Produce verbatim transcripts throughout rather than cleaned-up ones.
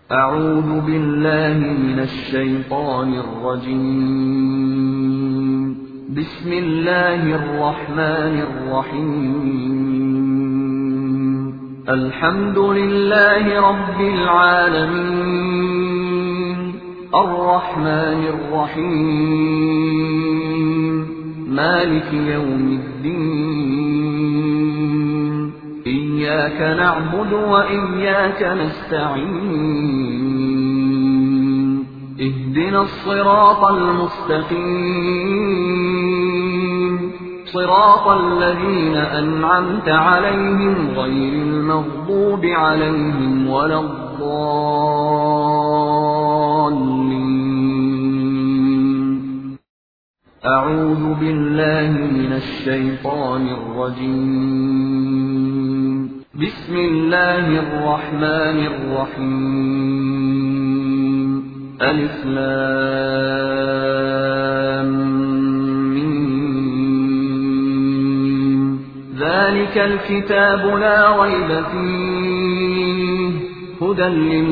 أعوذ بالله من الشيطان الرجيم. بسم الله الرحمن الرحيم. الحمد لله رب العالمين، الرحمن الرحيم، مالك يوم الدين. إياك نعبد وإياك نستعين. اهدنا الصراط المستقيم، صراط الذين أنعمت عليهم غير المغضوب عليهم ولا الضالين. أعوذ بالله من الشيطان الرجيم. بسم الله الرحمن الرحيم. ألف لام ميم. ذلك الكتاب لا ريب فيه هدى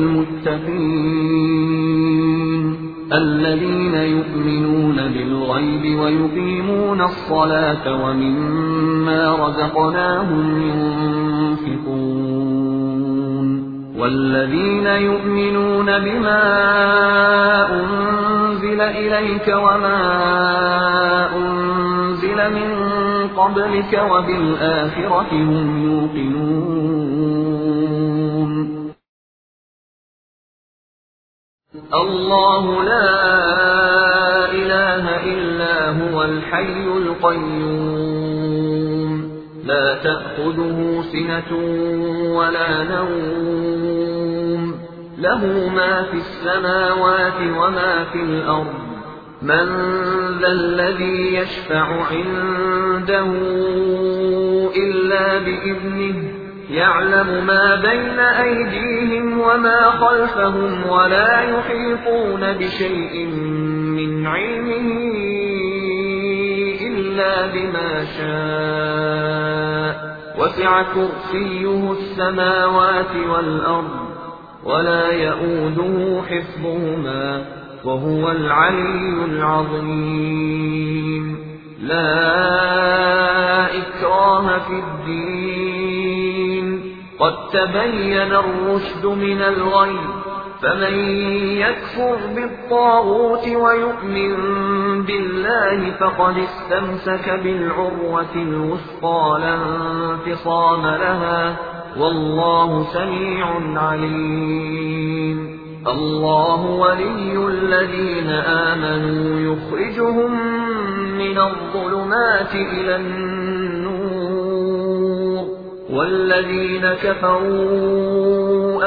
للمتقين الذين يؤمنون بالغيب ويقيمون الصلاة ومما رزقناهم ينفقون والذين يؤمنون بما أنزل إليك وما أنزل من قبلك وبالآخرة هم يوقنون. الله لا إله إلا هو الحي القيوم، لا تأخذه سنة ولا نوم، له ما في السماوات وما في الأرض. من ذا الذي يشفع عنده إلا بإذنه، يعلم ما بين أيديهم وما خلفهم ولا يحيطون بشيء من علمه إلا بما شاء، وسع كرسيه السماوات والأرض ولا يئوده حفظهما وهو العلي العظيم. لا إكراه في الدين، قد تبين الرشد من الغي، فمن يكفر بالطاغوت ويؤمن بالله فقد استمسك بالعروة الوثقى لا انفصام لها، والله سميع عليم. الله ولي الذين آمنوا يخرجهم من الظلمات إلى النور، والذين كفروا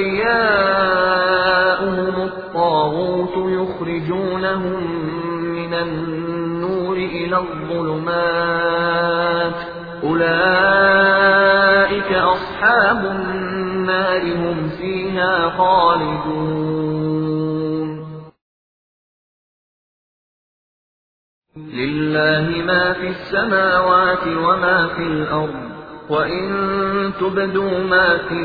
أولياؤهم الطاغوت يخرجونهم من النور إلى الظلمات، أولئك أصحاب النار هم فيها خالدون. لله ما في السماوات وما في الأرض، وإن تبدوا ما في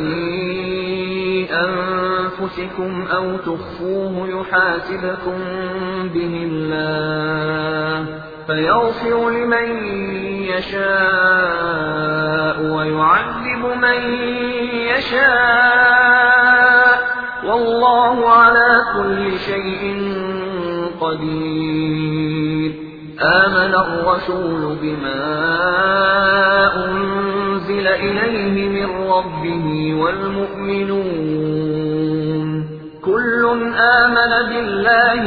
أنفسكم أو تخفوه يحاسبكم به الله، فيغفر لمن يشاء ويعذب من يشاء، والله على كل شيء قدير. آمن الرسول بما أنزل إليه من ربه والمؤمنون كل آمن بالله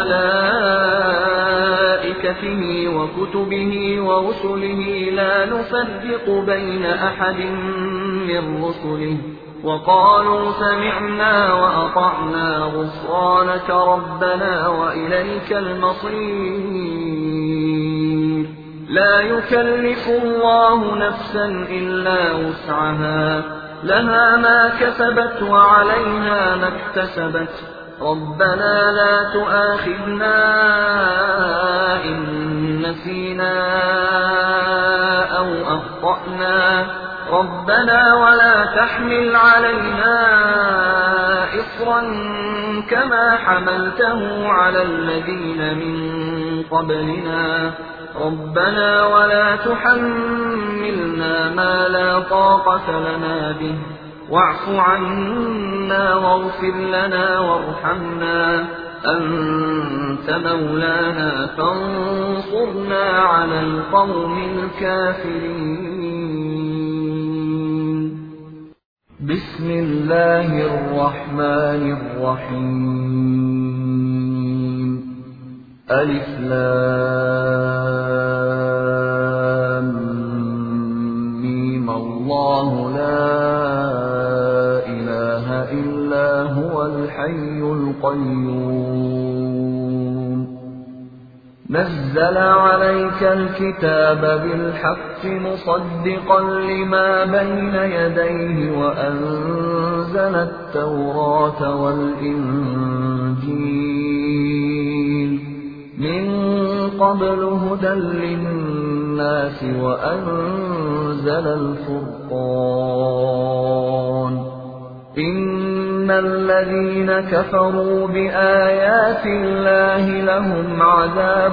وملائكته وكتبه ورسله لا نفرق بين أحد من رسله، وقالوا سمعنا وأطعنا غفرانك ربنا وإليك المصير. لا يكلف الله نفسا إلا وسعها، لها ما كسبت وعليها ما اكتسبت. ربنا لا تؤاخذنا إن نسينا أو أخطأنا، ربنا ولا تحمل علينا إصرا إصرا كما حملته على الذين من قبلنا ربنا ولا تحملنا ما لا طاقة لنا به واعف عنا واغفر لنا وارحمنا أنت مولانا فانصرنا على القوم الكافرين. بسم الله الرحمن الرحيم. ألف لام ميم الله لا إله إلا هو الحي القيوم نزل عليك الكتاب بالحق مصدقا لما بين يديه وأنزل التوراة والإنجيل من قبل هدى للناس وأنزل الفرقان إن الذين كفروا بآيات الله لهم عذاب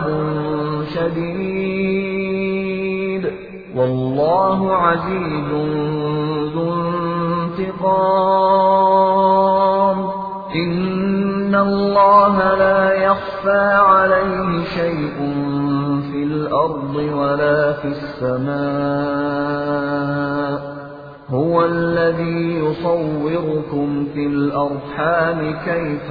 شديد والله عزيز ذو انتقام إن الله لا يخفى عليه شيء في الأرض ولا في السماء هو الذي يصوركم في الأرحام كيف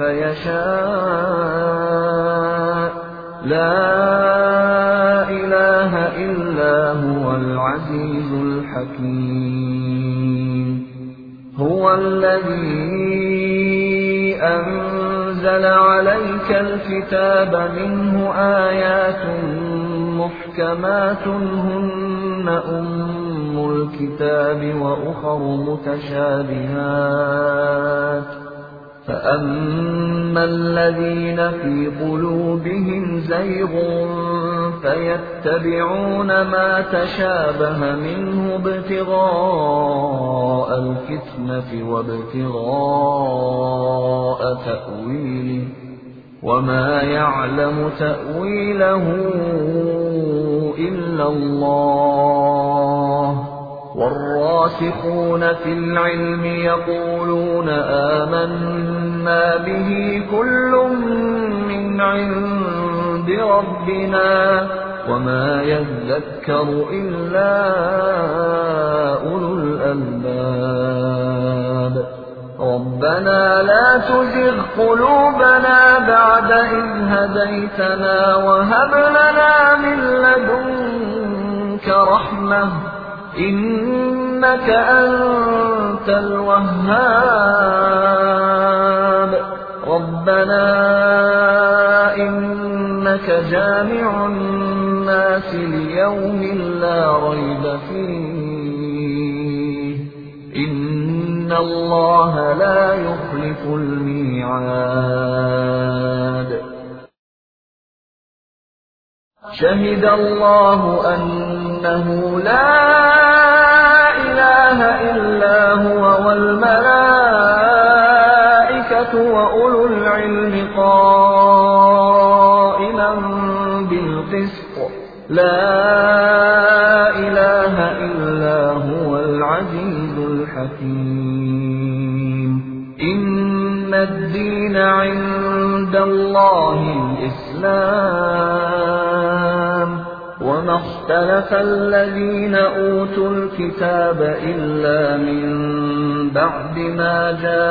يشاء لا إله إلا هو العزيز الحكيم هو الذي أنزل عليك الكتاب منه آيات محكمات هن أم الكتاب وأخر متشابهات فأما الذين في قلوبهم زيغ فيتبعون ما تشابه منه ابتغاء الفتنة وابتغاء تأويله وما يعلم تأويله إلا الله والراسخون في العلم يقولون آمنا به كل من عند ربنا وما يذكر إلا أولو الألباب ربنا لا تزغ قلوبنا بعد إذ هديتنا وهب لنا من لدنك رحمة إنك أنت الوهاب ربنا إنك جامع الناس ليوم لا ريب فيه إن الله لا يخلف الميعاد شهد الله أنه لا إله إلا هو والملائكة وأولو العلم قائما بالقسط لا إله إلا هو العزيز الحكيم إن الدين عند الله الإسلام وما اختلف الذين أوتوا الكتاب إلا من بعد ما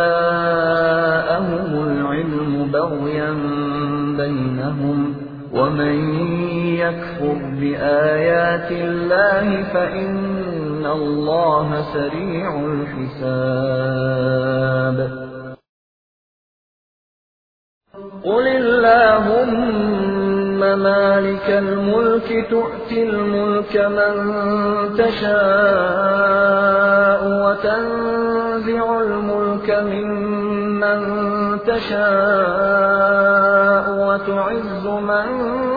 جاءهم العلم بغيا بينهم ومن يكفر بآيات الله فإن الله سريع الحساب قل اللهم مالك الملك تؤتي الملك من تشاء وتنزع الملك ممن تشاء وتعز من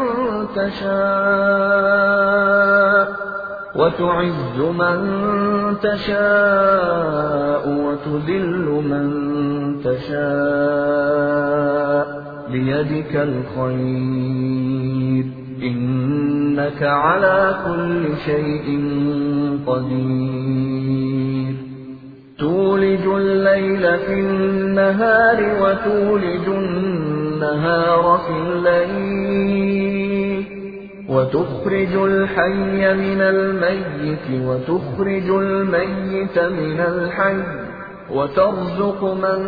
تشاء وتعز من تشاء وتذل من تشاء بيدك الخير إنك على كل شيء قدير تولج الليل في النهار وتولج النهار في الليل وتخرج الحي من الميت وتخرج الميت من الحي وترزق من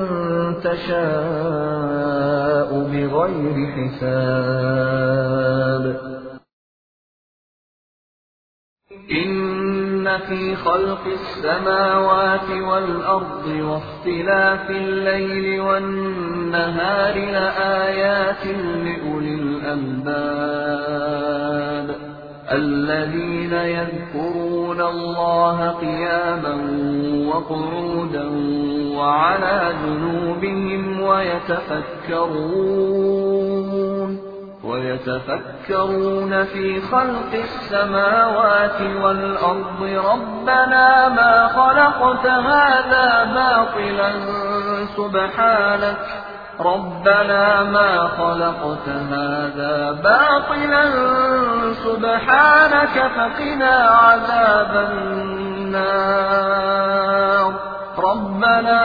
تشاء بغير حساب إن في خلق السماوات والأرض واختلاف الليل والنهار لآيات لأولي الألباب الذين يذكرون الله قياما وقعودا وعلى جنوبهم ويتفكرون ويتفكرون في خلق السماوات والأرض ربنا ما خلقت هذا باطلا سبحانك ربنا ما خلقت هذا باطلا سبحانك فقنا عذاب النار ربنا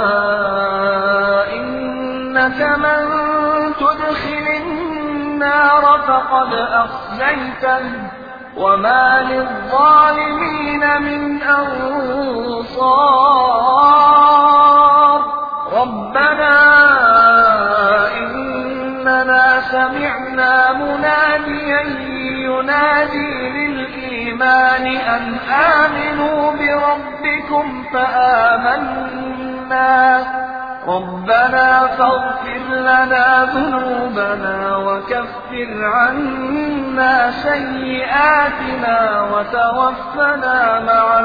إنك من تدخل النار فقد أخزيته وما للظالمين من أنصار ربنا إننا سمعنا مناديا ينادي للإيمان أن آمنوا بربكم فآمنا ربنا فاغفر لنا ذنوبنا وكفر عنا سيئاتنا وتوفنا مع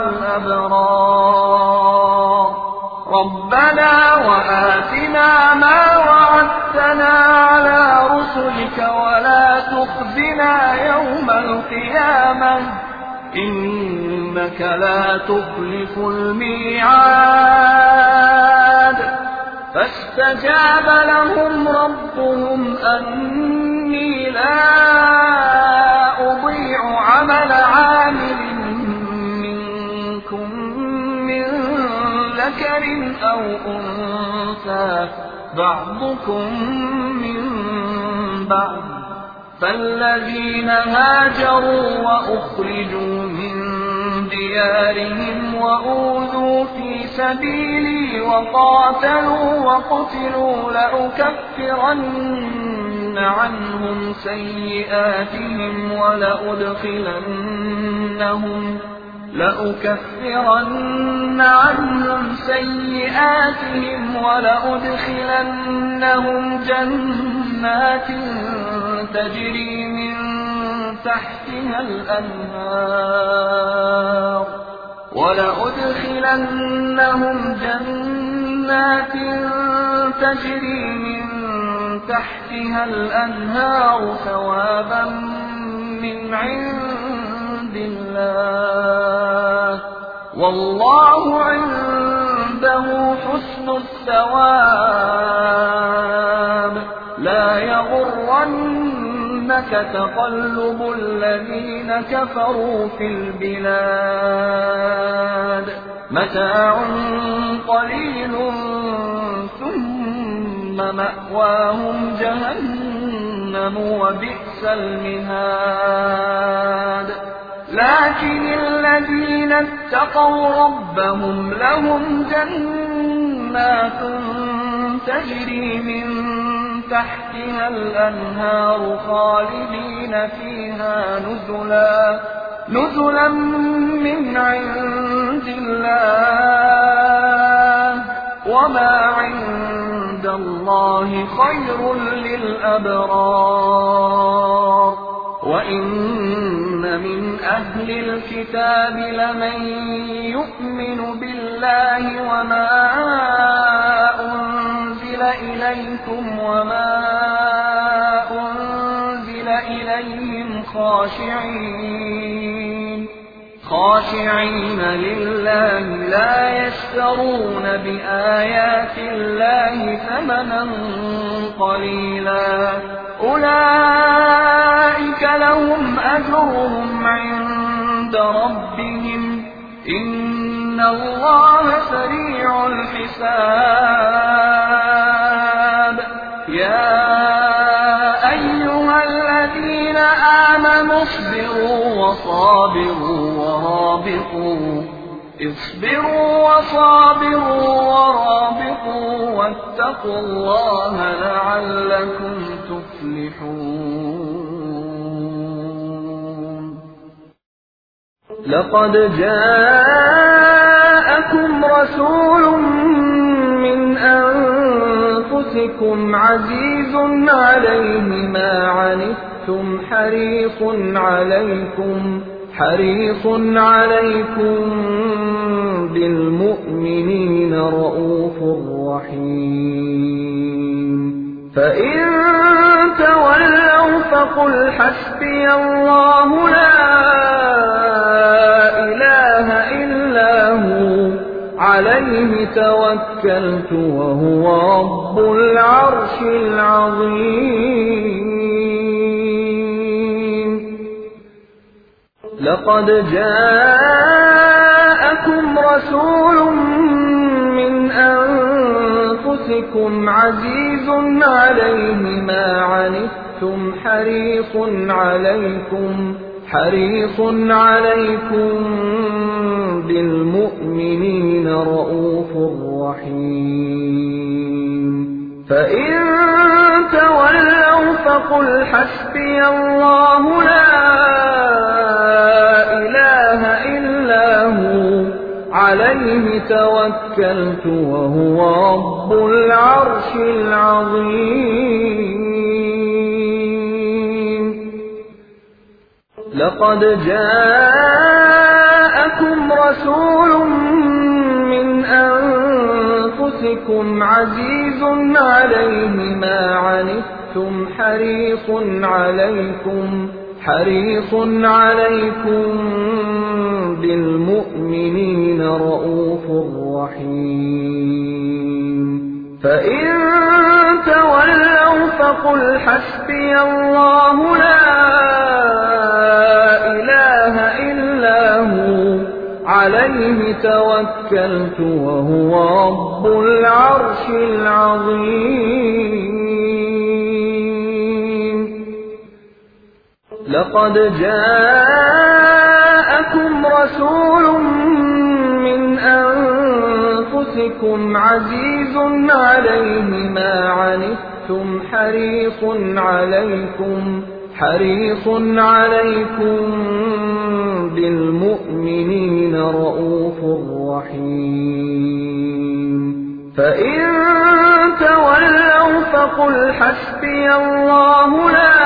الأبرار ربنا وآتنا ما وعدتنا على رسلك ولا تخزنا يوم القيامة إنك لا تخلف الميعاد فاستجاب لهم ربهم أني لا أضيع عمل عامل منكم من ذكر أو أنثى بعضكم من بعض فالذين هاجروا وأخرجوا من ديارهم وأوذوا في سبيلي وقاتلوا وقتلوا لأكفرن عنهم سيئاتهم ولأدخلنهم لأكفرن عنهم سيئاتهم ولأدخلنهم جنات تجري من تحتها الأنهار ولأدخلنهم جنات تجري من تحتها الأنهار ثوابا من عند الله والله عنده حسن الثواب لا يغرنك تقلب الذين كفروا في البلاد متاع قليل ثم مأواهم جهنم وبئس المهاد لكن الذين اتقوا ربهم لهم جنات تجري من تحتها الأنهار خالدين فيها نزلا نزلا من عند الله وما عند الله خير للأبرار وإن من أهل الكتاب لمن يؤمن بالله وما أنزل إليكم وما أنزل إليهم خاشعين خاشعين لله لا يشترون بآيات الله ثمنا قليلا أولئك لهم أجرهم عند ربهم إن الله سريع الحساب يا أيها الذين آمنوا اصبروا وصابروا ورابطوا اصبروا وصابروا ورابطوا واتقوا الله لعلكم تفلحون لقد جاءكم رسول من أنفسكم عزيز عليه ما عنتم حريص عليكم حريص عليكم بالمؤمنين رءوف رحيم فإن تولوا فقل حسبي الله لا إله إلا هو عليه توكلت وهو رب العرش العظيم لقد جاءكم رسول من أنفسكم عزيز عليه ما عنتم حريص عليكم حريص عليكم بالمؤمنين رءوف رحيم فإن تولوا فقل حسبي الله لا إله إلا هو عليه توكلت وهو رب العرش العظيم لقد جاءكم رسول من أنفسكم عزيز عليه ما عنتم حريص عليكم حريص عليكم بالمؤمنين رءوف رحيم فإن تولوا فقل حسبي الله لا إله إلا هو عليه توكلت وهو رب العرش العظيم لقد جاءكم رسول من أنفسكم عزيز عليه ما عنتم حريص عليكم حريص عليكم بالمؤمنين رءوف رحيم فإن تولوا فقل حسبي الله لا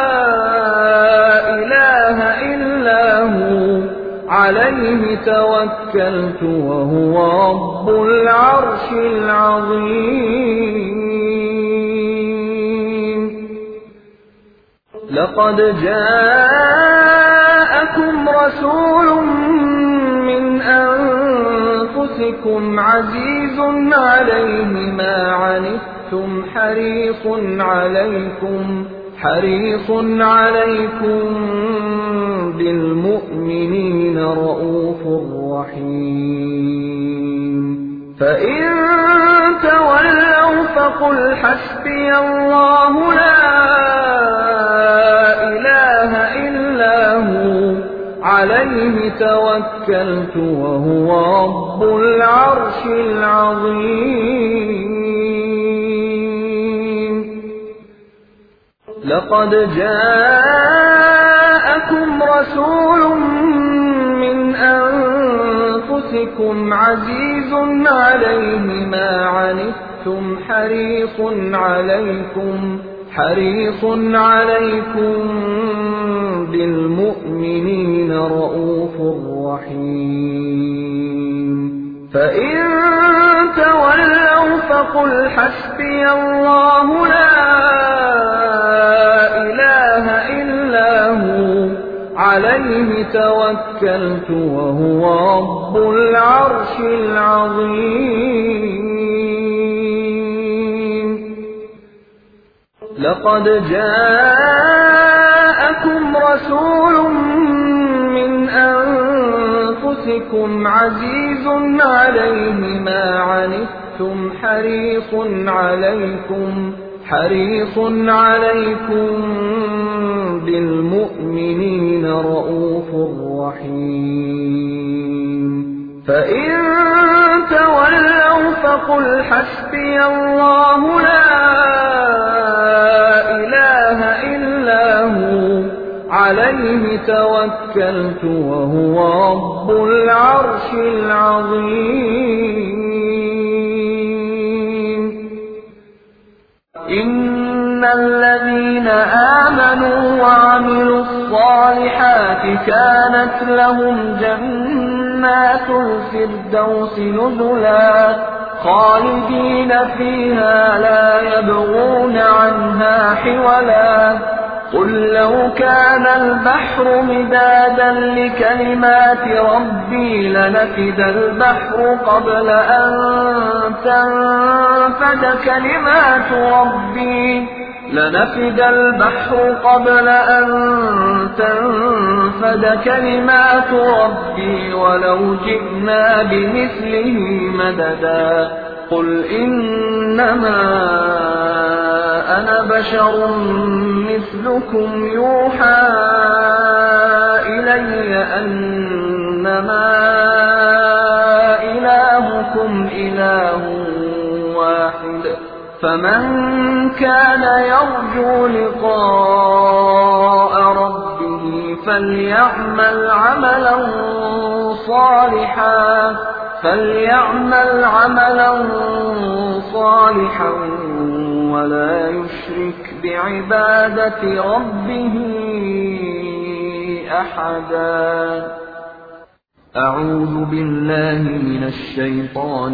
إله إلا هو عليه توكلت وهو رب العرش العظيم لقد جاءكم رسول من أنفسكم عزيز عليه ما عنتم حريص عليكم حريص عليكم بالمؤمنين رءوف رحيم فإن تولوا فقل حسبي الله لا إله إلا هو عليه توكلت وهو رب العرش العظيم لقد جاءكم رسول من أنفسكم عزيز عليه ما عنتم حريص عليكم حريص عليكم بالمؤمنين رءوف رحيم فإن تولوا فقل حسبي الله لا إله إلا هو عليه توكلت وهو رب العرش العظيم لقد جاءكم رسول من أنفسكم عزيز عليه ما عنتم حريص عليكم حريص عليكم بالمؤمنين رءوف رحيم فإن تولوا فقل حسبي الله لا إله إلا هو عليه توكلت وهو رب العرش العظيم إن الذين آمنوا وعملوا الصالحات كانت لهم جنات الفردوس نزلا خالدين فيها لا يبغون عنها حولا قل لو كان البحر مدادا لكلمات ربي لنفد البحر قبل أن تنفد كلمات ربي لنفد البحر قبل أن تنفد كلمات ربي ولو جئنا بمثله مددا قل إنما أنا بشر مثلكم يوحى إلي أنما إلهكم إله واحد فمن كان يرجو لقاء ربه فليعمل عملا صالحا فليعمل عملا صالحا ولا يشرك بعبادة ربه أحدا أعوذ بالله من الشيطان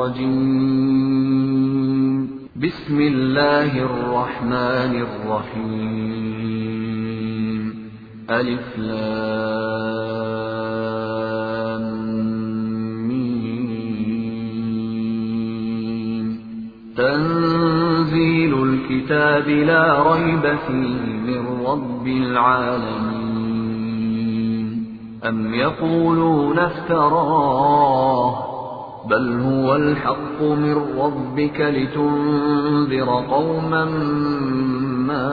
الرجيم بسم الله الرحمن الرحيم ألف لام ميم تنزيل الكتاب لا ريب فيه من رب العالمين أم يقولون افتراه بل هو الحق من ربك لتنذر قوما ما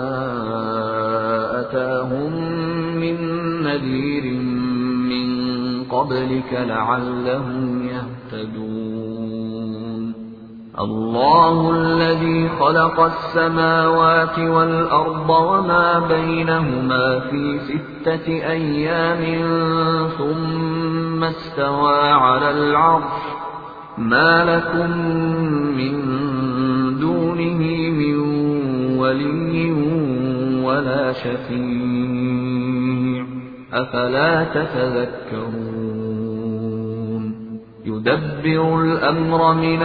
أتاهم من نذير من قبلك لعلهم يهتدون الله الذي خلق السماوات والأرض وما بينهما في ستة أيام ثم استوى على العرش ما لكم من دونه من ولي ولا شفيع أفلا تتذكرون يدبر الأمر من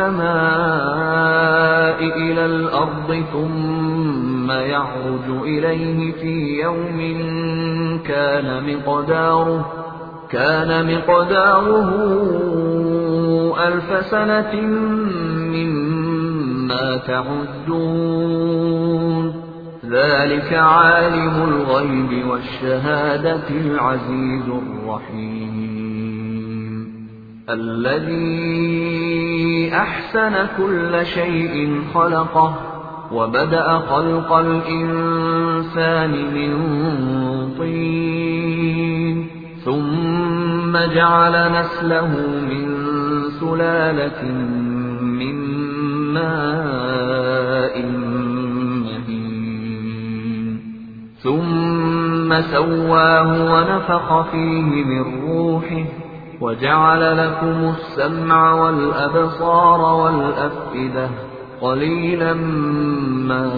السماء إلى الأرض ثم يعرج إليه في يوم كان مقداره كان مقداره ألف سنة مما تعدون ذلك عالم الغيب والشهادة العزيز الرحيم الذي أحسن كل شيء خلقه وبدأ خلق الإنسان من طين ثم جعل نسله من سلالة من ماء مهين ثم سواه ونفخ فيه من روحه وجعل لكم السمع والأبصار والأفئدة قليلا ما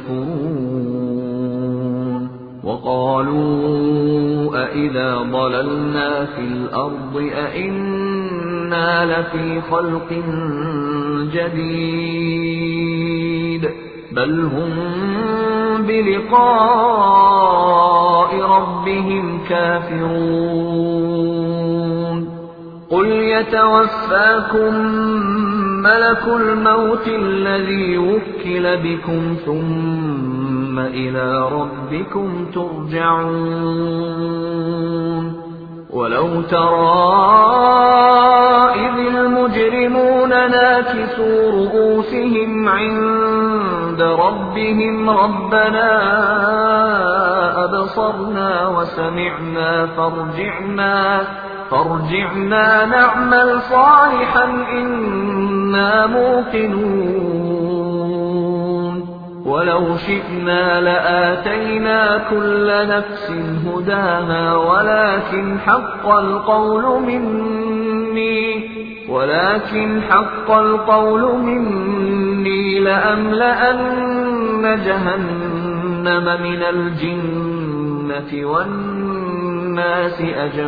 تشكرون وقالوا أإذا ضللنا في الأرض أإنا لفي خلق جديد بل هم بلقاء ربهم كافرون قل يتوفاكم ملك الموت الذي وكل بكم ثم إلى ربكم ترجعون ولو ترى إذ المجرمون ناكسوا رؤوسهم عند ربهم ربنا أبصرنا وسمعنا فارجعنا فارجعنا نعمل صالحا إنا موقنون ولو شئنا لآتينا كل نفس هداها ولكن حق القول مني ولكن حق القول مني لأملأن جهنم من الجنة والناس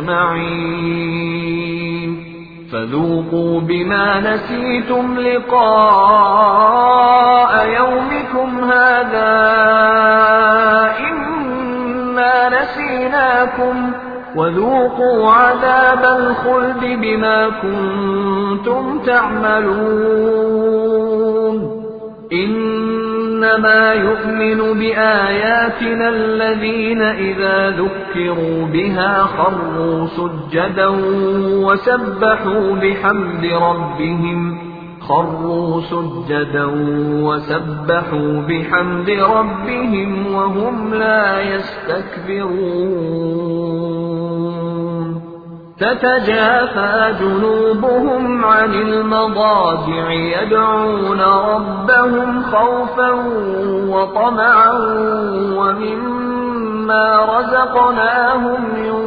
أجمعين فذوقوا بما نسيتم لقاء يومكم هذا إنا نسيناكم وذوقوا عذاب الخلد بما كنتم تعملون إنما يؤمن بآياتنا الذين إذا ذكروا بها خروا سجدا وسبحوا بحمد ربهم خروا سجدا وسبحوا بحمد ربهم وهم لا يستكبرون تتجافى جنوبهم عن المضاجع يدعون ربهم خوفا وطمعا ومما رزقناهم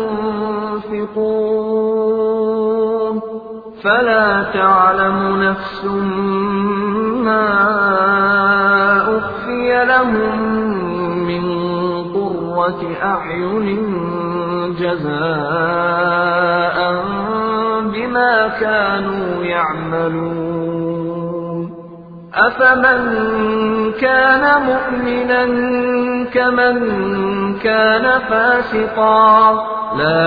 ينفقون فلا تعلم نفس ما أخفي لهم من قرة أعين جزاء بما كانوا يعملون أفمن كان مؤمنا كمن كان فاسقا لا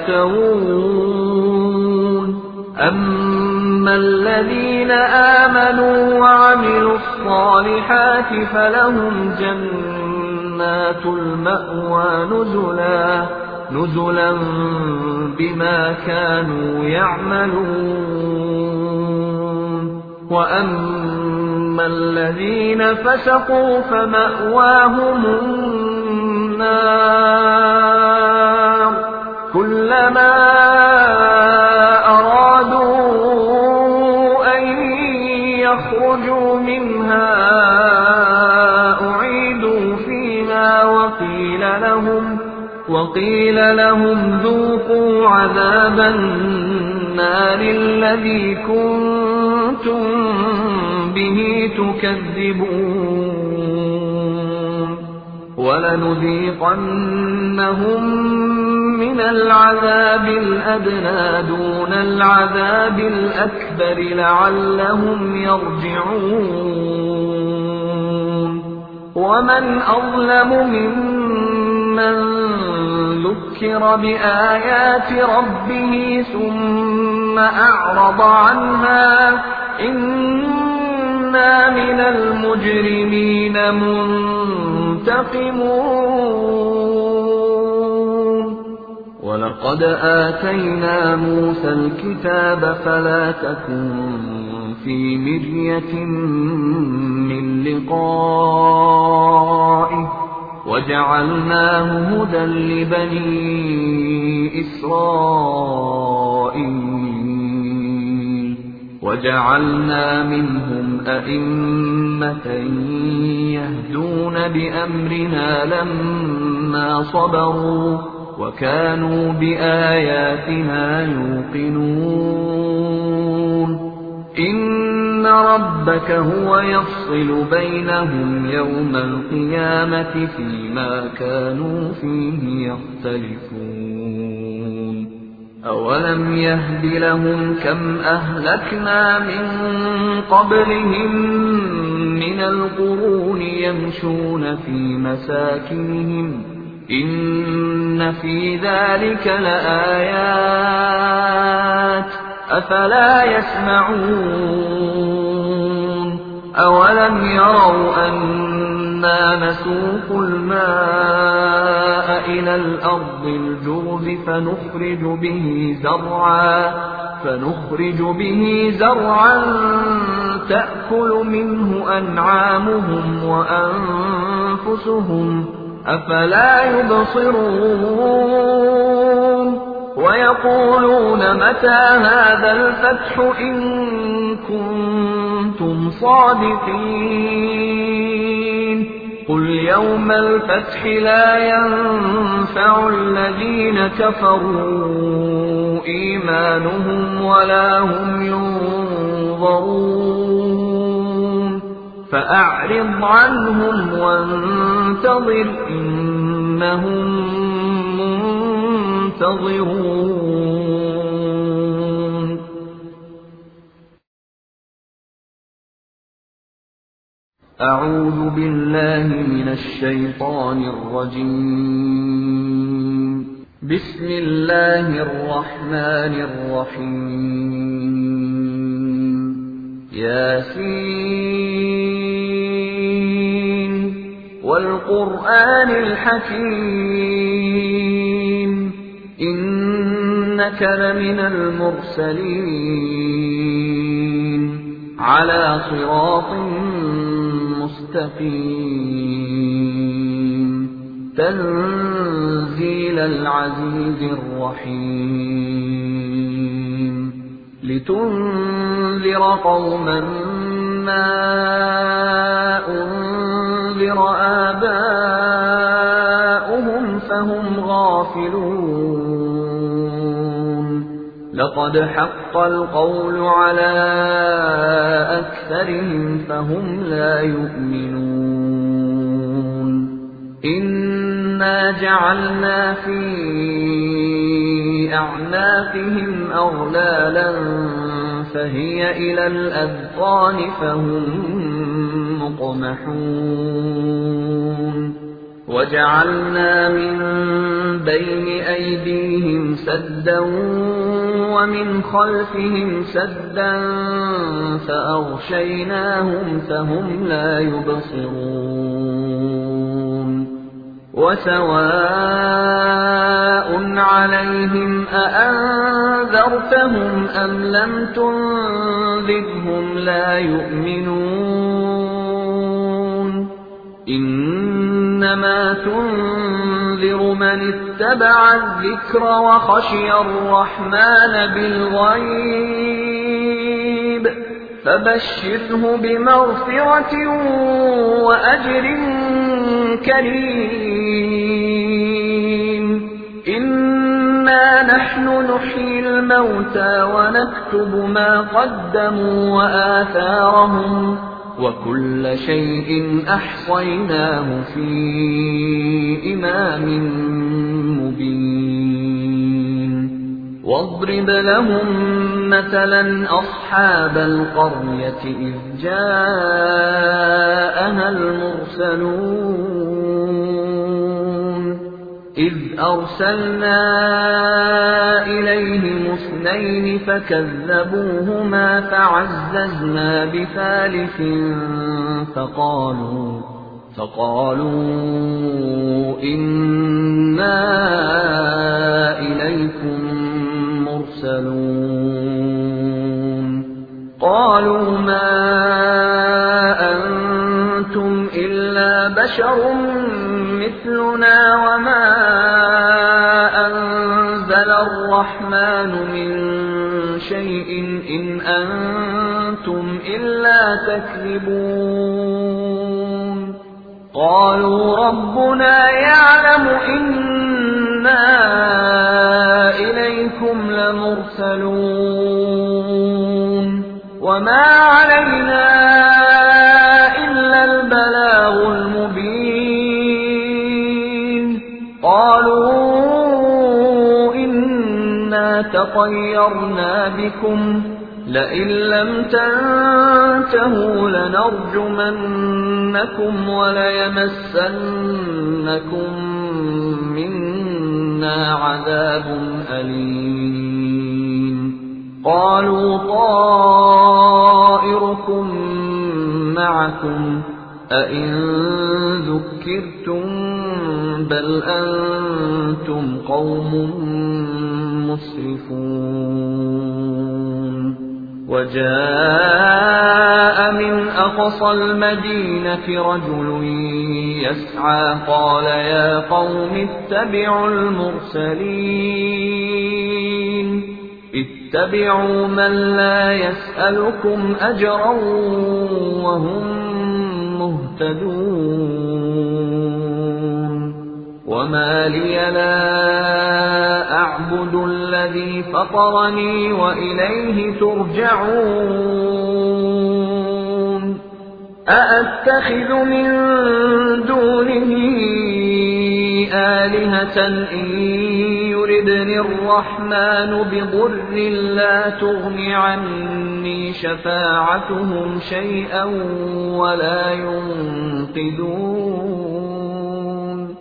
يستوون أما الذين آمنوا وعملوا الصالحات فلهم جنات المأوى نزلا نزلا بما كانوا يعملون وأما الذين فسقوا فمأواهم النار كلما أرادوا أن يخرجوا منها أعيدوا فيها وقيل لهم وقيل لهم ذوقوا عذاب النار الذي كنتم به تكذبون ولنذيقنهم من العذاب الأدنى دون العذاب الأكبر لعلهم يرجعون ومن أظلم ممن ذكر بآيات ربه ثم أعرض عنها إنا من المجرمين منتقمون ولقد آتينا موسى الكتاب فلا تكن في مرية من لقائه وجعلناه هدى لبني إسرائيل وجعلنا منهم أئمة يهدون بأمرنا لما صبروا وكانوا بآياتنا يوقنون إن ربك هو يفصل بينهم يوم القيامة فيما كانوا فيه يختلفون أولم يهد لهم كم أهلكنا من قبلهم من القرون يمشون في مساكنهم إن في ذلك لآيات أفلا يسمعون أولم يروا أنا نسوق الماء إلى الأرض الجرز فنخرج به زرعا فنخرج به زرعا تأكل منه أنعامهم وأنفسهم أفلا يبصرون ويقولون متى هذا الفتح إن كنتم صادقين قل يوم الفتح لا ينفع الذين كفروا إيمانهم ولا هم ينظرون فأعرض عنهم وانتظر إنهم منتظرون. أعوذ بالله من الشيطان الرجيم. بسم الله الرحمن الرحيم. ياسين والقرآن الحكيم إنك لمن المرسلين على صراط مستقيم تنزيل العزيز الرحيم لتنذر قوما ما أنذر آباؤهم فهم غافلون لقد حق القول على أكثرهم فهم لا يؤمنون إنا جعلنا في أعناقهم أغلالا فهي إلى الأذقان فهم مقمحون وجعلنا من بين أيديهم سدا ومن خلفهم سدا فأغشيناهم فهم لا يبصرون وسواء عليهم أأنذرتهم أم لم تنذرهم لا يؤمنون إنما تنذر من اتبع الذكر وخشي الرحمن بالغيب فبشره بمغفرة وأجر كريم إنا نحن نحيي الموتى ونكتب ما قدموا وآثارهم وكل شيء أحصيناه في إمام مبين واضرب لهم مثلا أصحاب القرية إذ جاءها المرسلون إذ أرسلنا إليهم اثنين فكذبوهما فعززنا بثالث فقالوا فقالوا إنا إليكم مرسلون قالوا ما أنتم إلا بشر مثلنا وما أنزل الرحمن من شيء إن أنتم إلا تكذبون قالوا ربنا يعلم إنا إليكم لمرسلون وما علينا إلا البلاغ المبين قالوا إنا تطيرنا بكم لئن لم تنتهوا لنرجمنكم وليمسنكم منا عذاب أليم قالوا طائركم معكم أئن ذكرتم بل أنتم قوم مسرفون وجاء من أقصى المدينة رجل يسعى قال يا قوم اتبعوا المرسلين اتبعوا من لا يسألكم أجرا وهم مهتدون وما لي لا أعبد الذي فطرني وإليه ترجعون أأتخذ من دونه آلهة إن يردني الرحمن بضر لا تغن عني شفاعتهم شيئا ولا ينقذون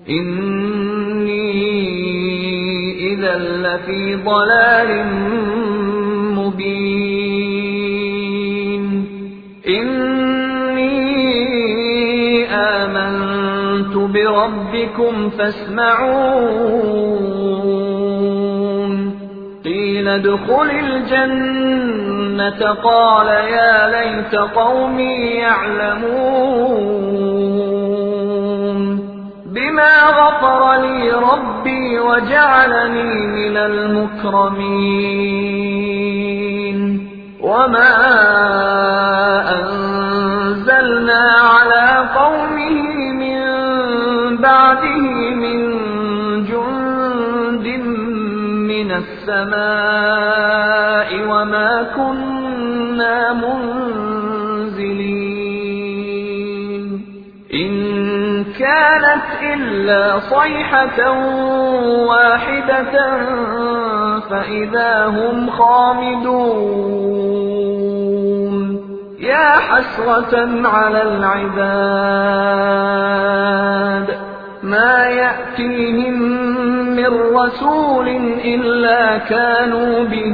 إني إذا لفي ضلال مبين إني آمنت بربكم فاسمعون قيل ادخل الجنة قال يا ليت قومي يعلمون بما غفر لي ربي وجعلني من المكرمين وما أنزلنا على قومه من بعده من جند من السماء وما كنا منزلين إن كانت إلا صيحة واحدة فإذا هم خامدون يا حسرة على العباد ما يأتيهم من رسول إلا كانوا به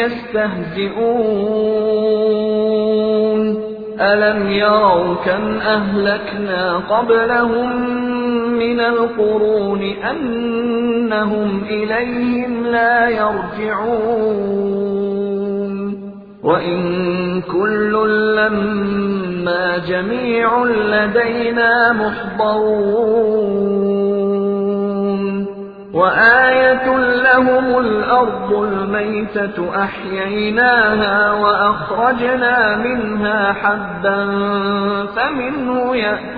يستهزئون ألم يروا كم أهلكنا قبلهم من القرون أنهم إليهم لا يرجعون وإن كل لما جميع لدينا محضرون وآية لهم الأرض الميتة أحييناها وأخرجنا منها حبا فمنه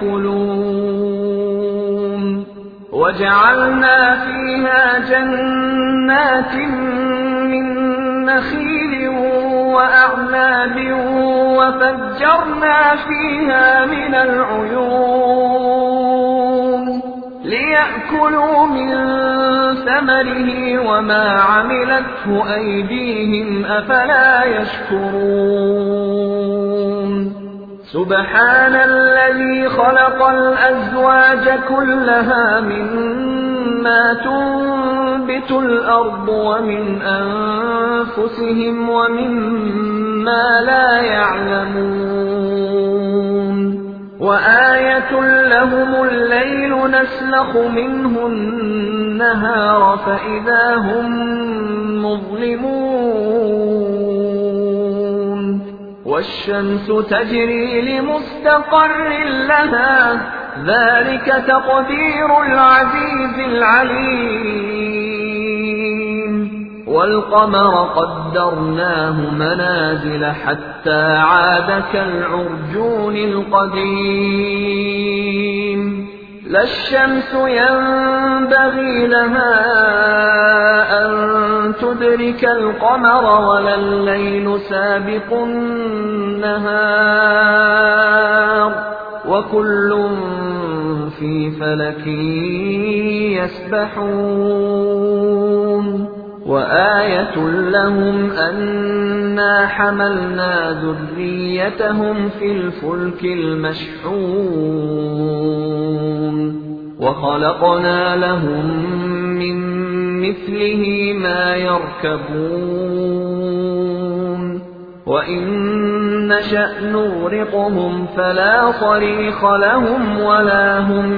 يأكلون وجعلنا فيها جنات من نخيل وأعناب وفجرنا فيها من العيون ليأكلوا من ثمره وما عملته أيديهم أفلا يشكرون سبحان الذي خلق الأزواج كلها مما تنبت الأرض ومن أنفسهم ومما لا يعلمون وآية لهم الليل نسلخ منه النهار فإذا هم مظلمون والشمس تجري لمستقر لها ذلك تقدير العزيز العليم والقمر قدرناه منازل حتى عاد كالعرجون القديم لا الشمس ينبغي لها أن تدرك القمر ولا الليل سابق النهار وكل في فلك يسبحون وآية لهم أنا حملنا ذريتهم في الفلك المشحون وخلقنا لهم من مثله ما يركبون وإن نشأ نغرقهم فلا صريخ لهم ولا هم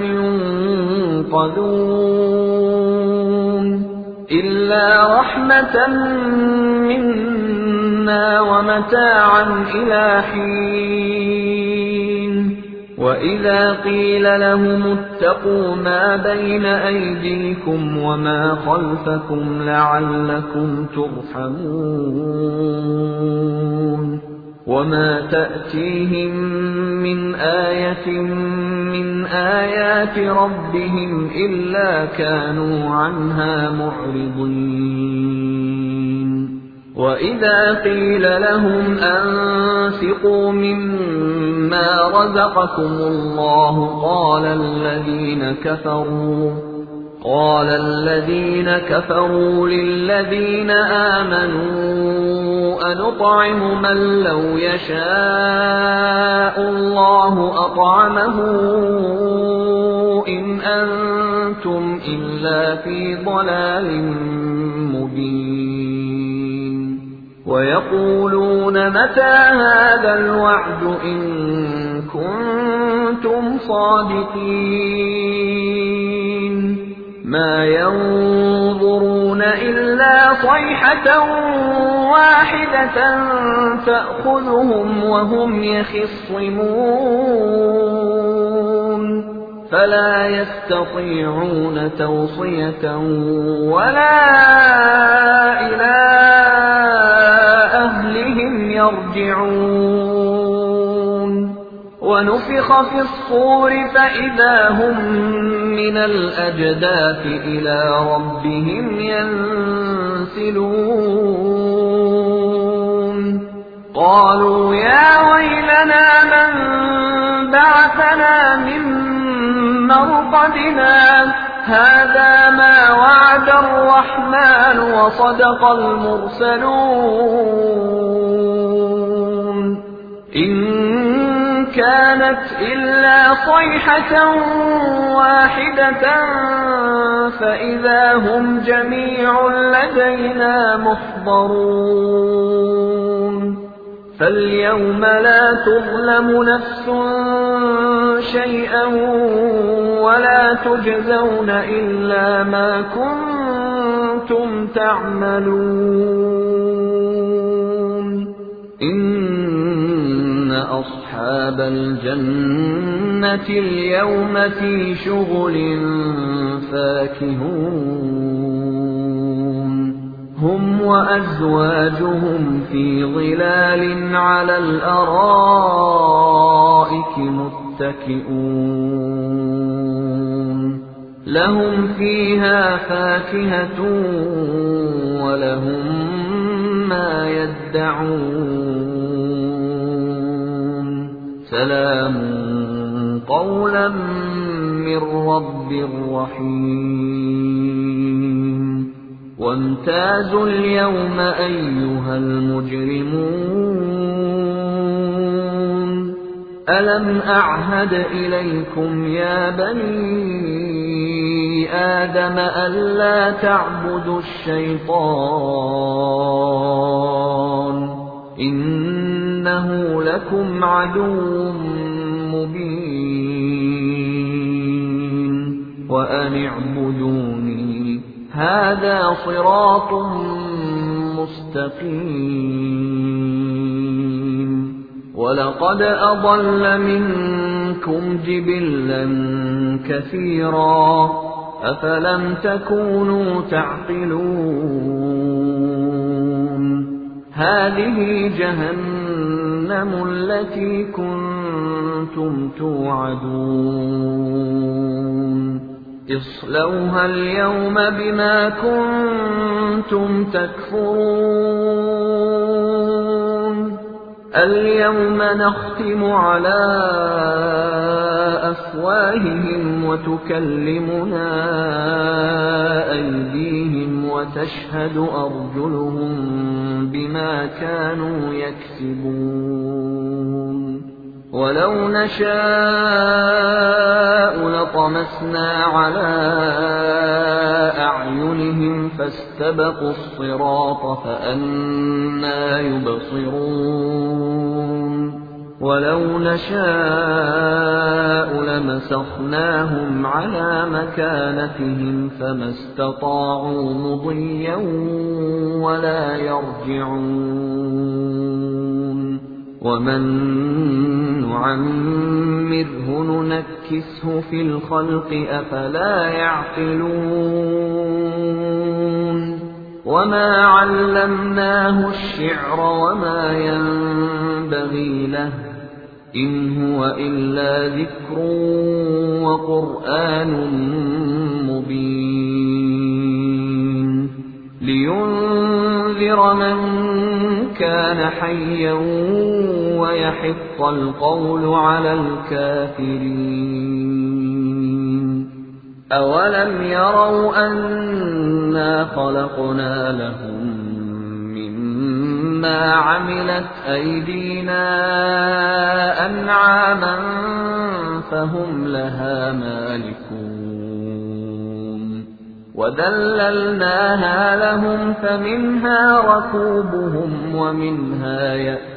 ينقذون إلا رحمة منا ومتاعا إلى حين وإذا قيل لهم اتقوا ما بين أيديكم وما خلفكم لعلكم ترحمون وما تأتيهم من آية من آيات ربهم إلا كانوا عنها معرضين وإذا قيل لهم أنفقوا مما رزقكم الله قال الذين كفروا قال الذين كفروا للذين آمنوا أنطعم من لو يشاء الله أطعمه إن أنتم إلا في ضلال مبين ويقولون متى هذا الوعد إن كنتم صادقين ما ينظرون إلا صيحة واحدة تأخذهم وهم يخصمون فلا يستطيعون توصية ولا إلى أهلهم يرجعون ونفخ في الصور فإذا هم من الأجداث إلى ربهم ينسلون قالوا يا ويلنا من بعثنا من مرقدنا هذا ما وعد الرحمن وصدق المرسلون إن كانت إلا صيحة واحدة فإذا هم جميع لدينا محضرون فاليوم لا تظلم نفس شيئا ولا تجزون إلا ما كنتم تعملون إن أصحاب الجنة اليوم في شغل فاكهون هم وأزواجهم في ظلال على الأرائك متكئون لهم فيها فاكهة ولهم ما يدعون سلام قولا من رب رحيم وامتازوا اليوم أيها المجرمون ألم أعهد إليكم يا بني آدم ألا تعبدوا الشيطان إنه لكم عدو مبين وأن اعبدوني هذا صراط مستقيم ولقد أضل منكم جبلا كثيرا أفلم تكونوا تعقلون هذه جهنم التي كنتم توعدون اصلوها اليوم بما كنتم تكفرون اليوم نختم على أفواههم وتكلمنا أيديهم وتشهد أرجلهم بما كانوا يكسبون ولو نشاء لطمسنا على أعينهم فاستبقوا الصراط فأنى يبصرون ولو نشاء لمسخناهم على مكانتهم فما استطاعوا مضيا ولا يرجعون ومن نعمره ننكسه في الخلق أفلا يعقلون وما علمناه الشعر وما ينبغي له إن هو إلا ذكر وقرآن مبين لينذر من كان حيا ويحق القول على الكافرين أولم يروا أنا خلقنا لهم مما عملت أيدينا أنعاما فهم لها مالكون وذللناها لهم فمنها ركوبهم ومنها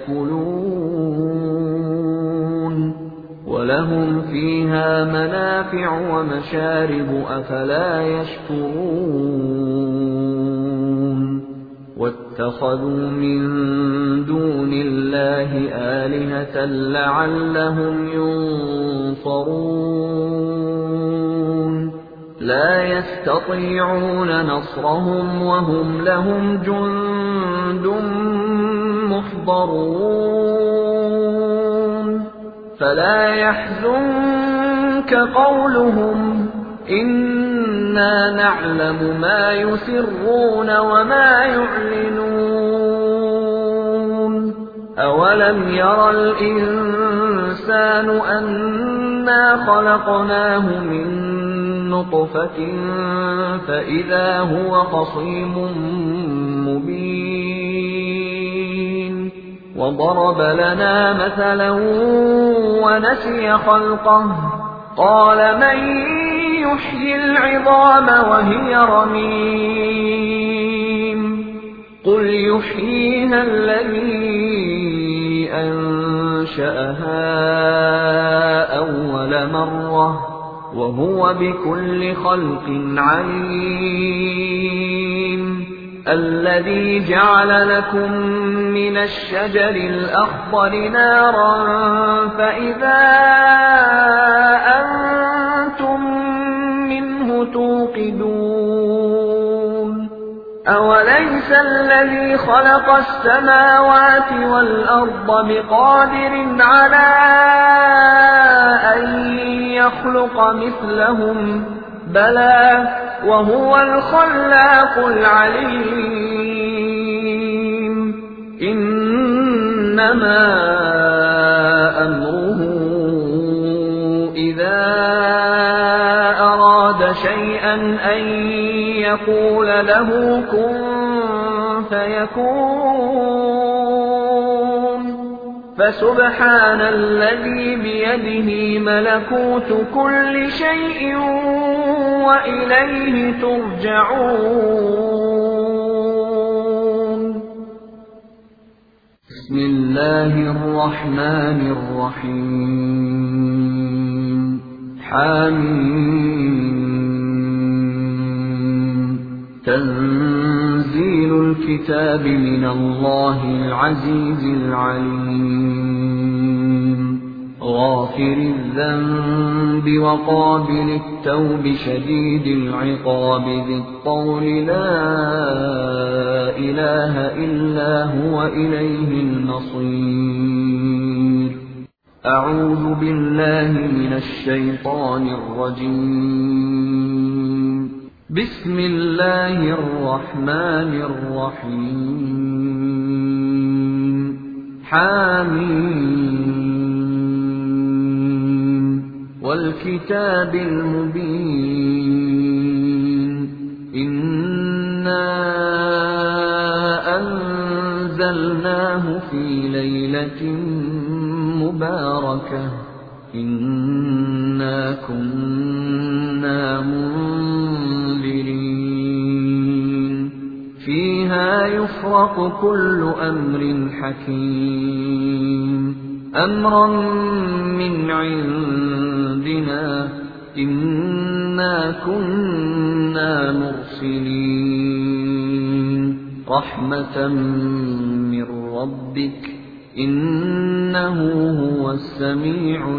يأكلون ولهم فيها منافع ومشارب أفلا يشكرون واتخذوا من دون الله آلهة لعلهم ينصرون لا يستطيعون نصرهم وهم لهم جند محضرون فلا يحزنك قولهم إنا نعلم ما يسرون وما يعلنون أولم ير الإنسان أنا خلقناه من نطفة فإذا هو خصيم مبين وضرب لنا مثلا ونسي خلقه قال من يحيي العظام وهي رميم قل يحييها الذي أنشأها أول مرة وهو بكل خلق عليم الذي جعل لكم من الشجر الأخضر نارا فإذا أنتم منه توقدون أوليس الذي خلق السماوات والأرض بقادر على أن يخلق مثلهم بلى وهو الخلاق العليم إنما أمره إذا أراد شيئا أن يقول له كن فيكون فسبحان الذي بيده ملكوت كل شيء وإليه ترجعون بسم الله الرحمن الرحيم حميم تنزيل الكتاب من الله العزيز العليم غافر الذنب وقابل التوب شديد العقاب ذي الطول لا إله إلا هو إليه المصير أعوذ بالله من الشيطان الرجيم بسم الله الرحمن الرحيم حميم والكتاب المبين إنا أنزلناه في ليلة مباركة إنا كنا منذرين فيها يفرق كل أمر حكيم أمرا من عندنا إنا كنا مرسلين رحمة من ربك إنه هو السميع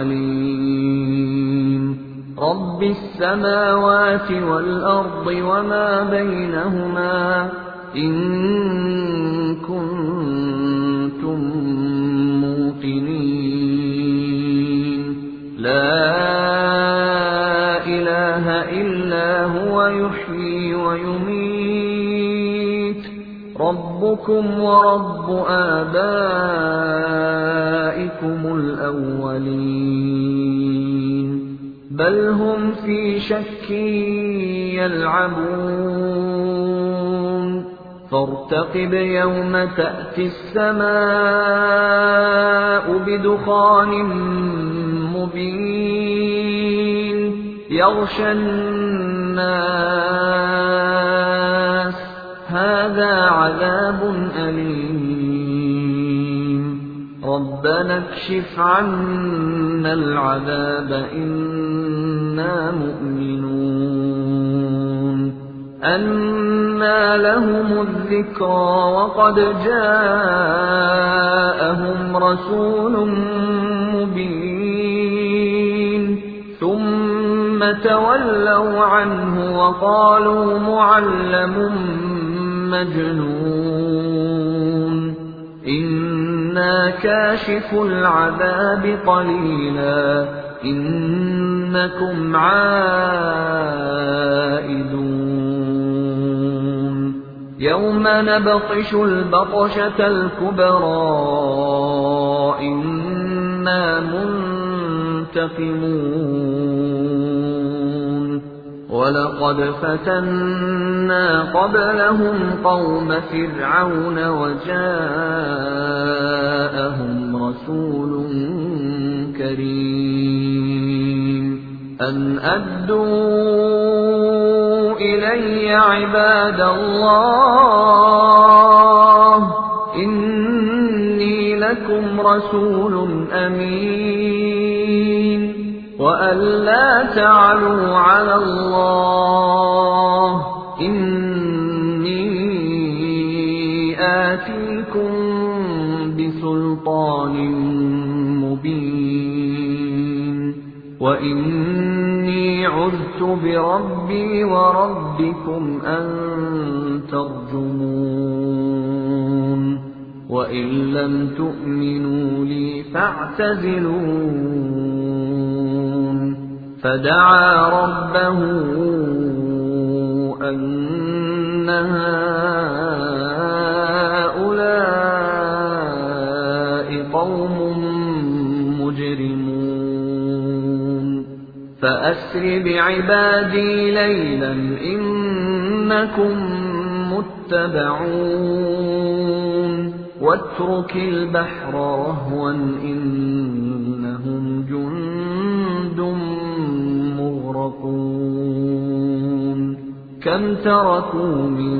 العليم رب السماوات والأرض وما بينهما إن كنتم موقنين لا إله إلا هو يحيي ويميت ربكم ورب آبائكم الأولين بل هم في شك يلعبون فارتقب يوم تأتي السماء بدخان مبين يغشى الناس هذا عذاب أليم ربنا اكشف عنا العذاب إنا مؤمنون أنى لهم الذكرى وقد جاءهم رسول مبين ثم تولوا عنه وقالوا معلم مجنون إنا كاشف العذاب قليلا إنكم عائدون يوم نبطش البطشة الكبرى إنا منتقمون ولقد فتنا قبلهم قوم فرعون وجاءهم رسول كريم أن أدوا إلي عباد الله إني لكم رسول أمين وأن لا تعلوا على الله إني آتيكم بسلطان مبين وإني عذت بربي وربكم أن ترجمون وإن لم تؤمنوا لي فاعتزلون فدعا ربه أن هؤلاء قوم مجرمون فأسر بعبادي ليلا إنكم متبعون واترك البحر رهوا إنهم جند مغرقون كم تركوا من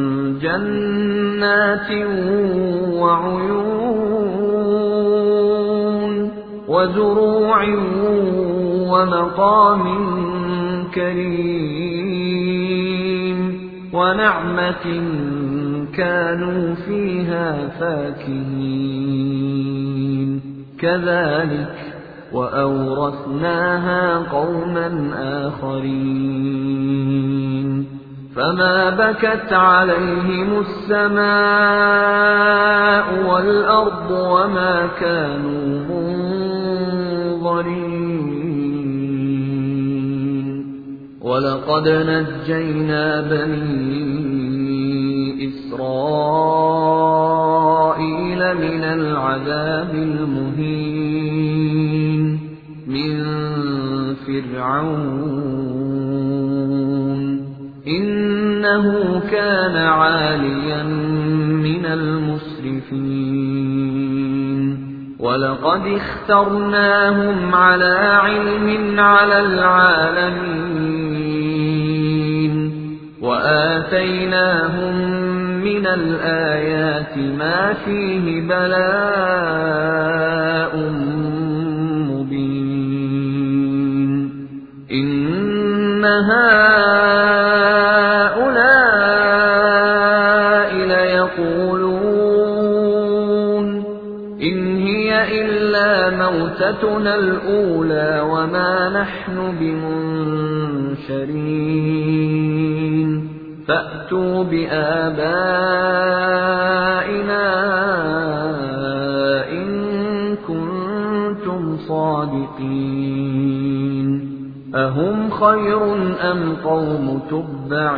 جنات وعيون وزروع ومقام كريم ونعمة كانوا فيها فاكهين كذلك وأورثناها قوما آخرين فما بكت عليهم السماء والأرض وما كانوا منظرين ولقد نجينا بني إسرائيل من العذاب المهين من فرعون إنه كان عاليا من المسرفين المسرفين ولقد اخترناهم على علم على العالمين وآتيناهم من الآيات ما فيه بلاء مبين إن هؤلاء ليقولون إن هي إلا موتتنا الأولى وما نحن بمنشرين فأتوا بآبائنا إن كنتم صادقين أهم خير أم قوم تبع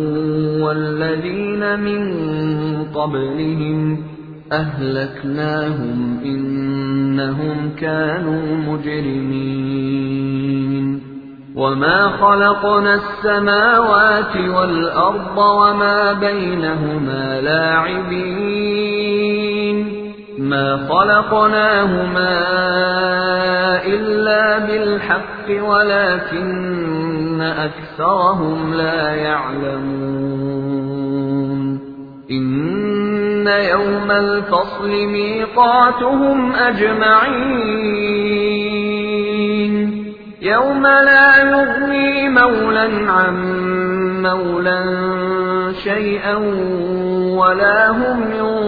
والذين من قبلهم أهلكناهم إنهم كانوا مجرمين وما خلقنا السماوات والأرض وما بينهما لاعبين ما خلقناهما إلا بالحق ولكن أكثرهم لا يعلمون إن يوم الفصل ميقاتهم أجمعين يوم لا يغني مولى عن مولى شيئا ولا هم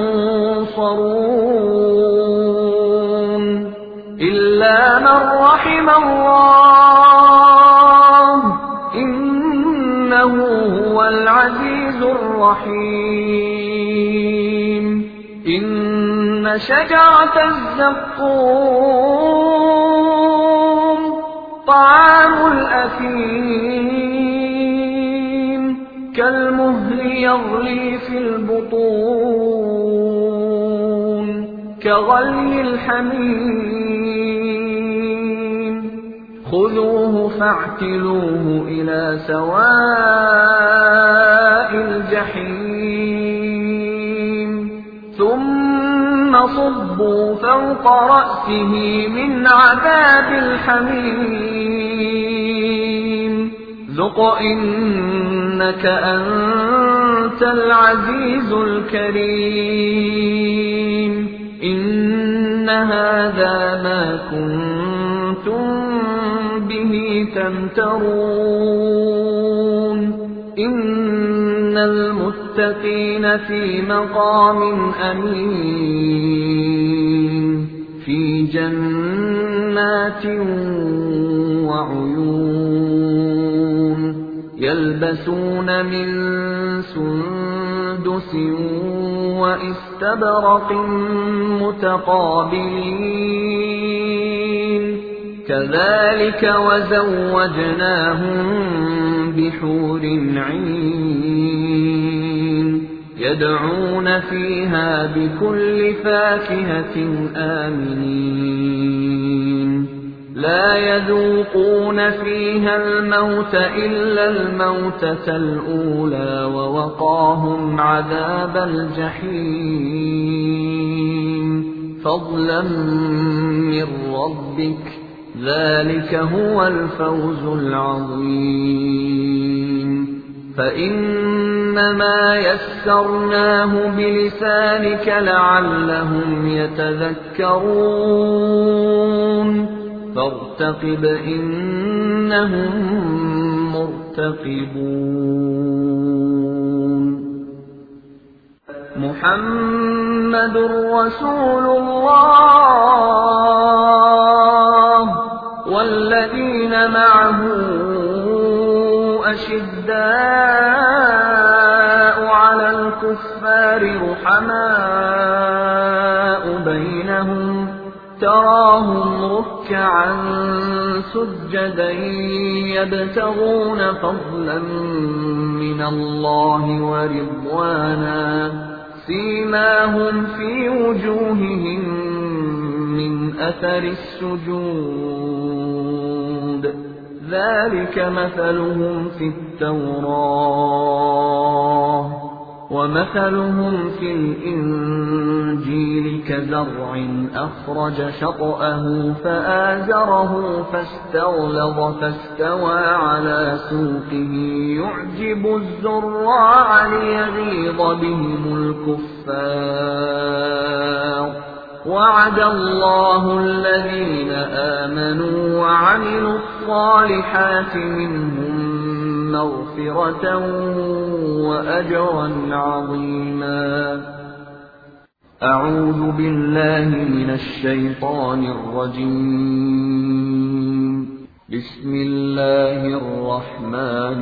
ينصرون إلا من رحم الله إنه هو العزيز الرحيم إن شجرة الزقوم طعام الأثيم كالمهل يغلي في البطون كغلي الحميم خذوه فاعتلوه إلى سواء الجحيم ثم صبوا فوق رأسه من عذاب الحميم ذق إنك أنت العزيز الكريم إن هذا ما كنتم به تمترون إن المتقين في مقام أمين في جنات وعيون يلبسون من سندس واستبرق متقابلين كذلك وزوجناهم بحور عين يدعون فيها بكل فاكهة آمنين لا يذوقون فيها الموت إلا الموتة الأولى ووقاهم عذاب الجحيم فضلا من ربك ذلك هو الفوز العظيم فإنما يسرناه بلسانك لعلهم يتذكرون فارتقب إنهم مرتقبون محمد رسول الله والذين معه أشداء على الكفار رحماء بينهم تراهم ركعا سجدا يبتغون فضلا من الله ورضوانا سيماهم في وجوههم من أثر السجود ذلك مثلهم في التوراة ومثلهم في الإنجيل كزرع أخرج شطأه فآزره فاستغلظ فاستوى على سوقه يعجب الزراع ليغيظ بهم الكفار. وعد الله الذين آمنوا وعملوا الصالحات منهم مغفرة وأجرا عظيما. أعوذ بالله من الشيطان الرجيم. بسم الله الرحمن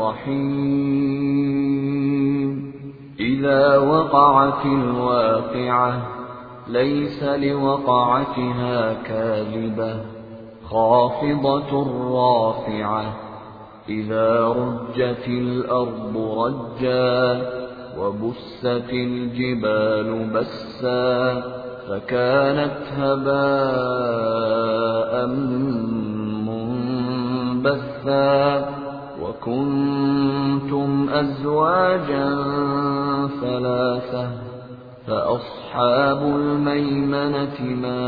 الرحيم. إذا وقعت الواقعة ليس لوقعتها كاذبة خافضة رافعة إذا رجت الأرض رجا وبست الجبال بسا فكانت هباء منبثا وكنتم أزواجا ثلاثة فأصحاب الميمنة ما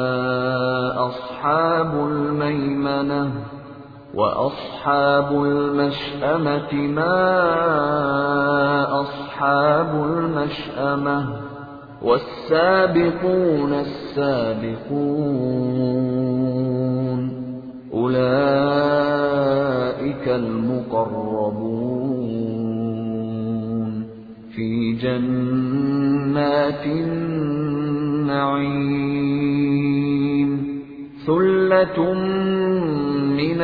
أصحاب الميمنة وأصحاب المشأمة ما أصحاب المشأمة والسابقون السابقون أولئك المقربون في جنات النعيم. ثلة من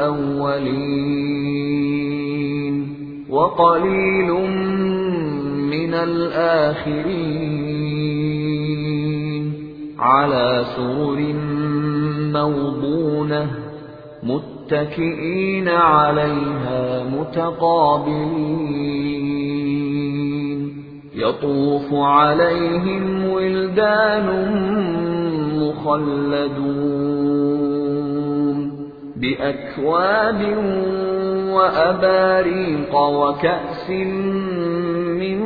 الأولين وقليل من الآخرين على سرر موضونة متكئين عليها متقابلين يطوف عليهم ولدان مخلدون بأكواب وأباريق وكأس من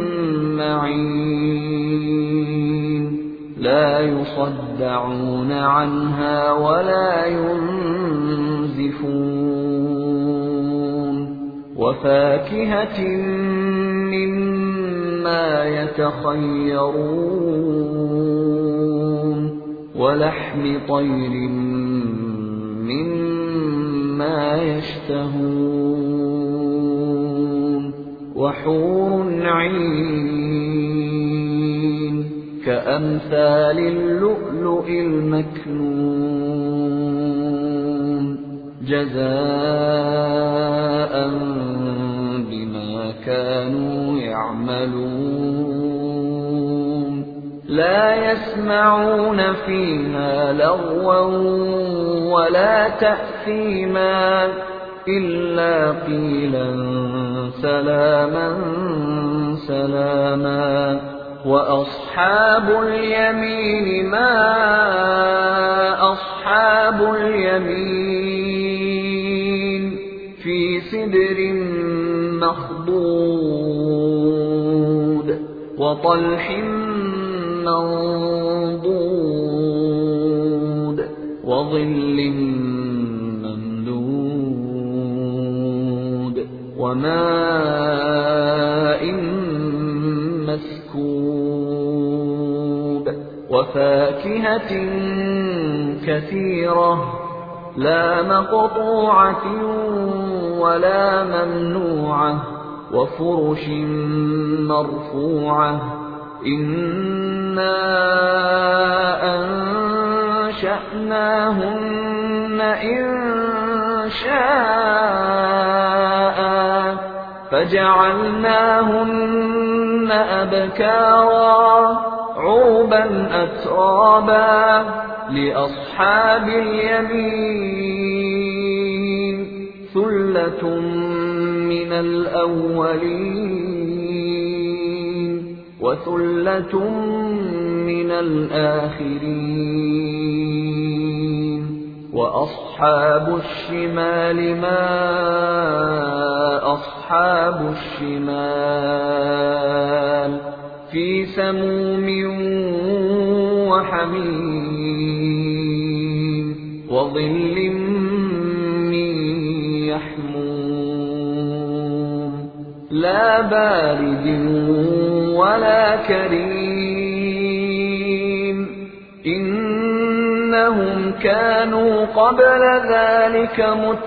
معين لا يصدعون عنها ولا ينزفون وفاكهة مما يتخيرون ولحم طير مما يشتهون وحور عين كأمثال اللؤلؤ المكنون جزاء بما كانوا يعملون لا يسمعون فيها لغوا ولا تأثيما إلا قيلا سلاما سلاما وأصحاب اليمين ما أصحاب اليمين في سدر مخضود وطلح منضود وظل ممدود وماء مسكوب وفاكهة كثيرة لا مقطوعة ولا ممنوعة وفرش مرفوعة إنا أنشأناهن إنشاء فجعلناهن أبكارا عربا أترابا لأصحاب اليمين ثلة من الأولين وثلة من الآخرين وأصحاب وأصحاب الشمال ما أصحاب الشمال في سموم وحميم وظل من يحموم لا بارد ولا كريم إنهم كانوا قبل ذلك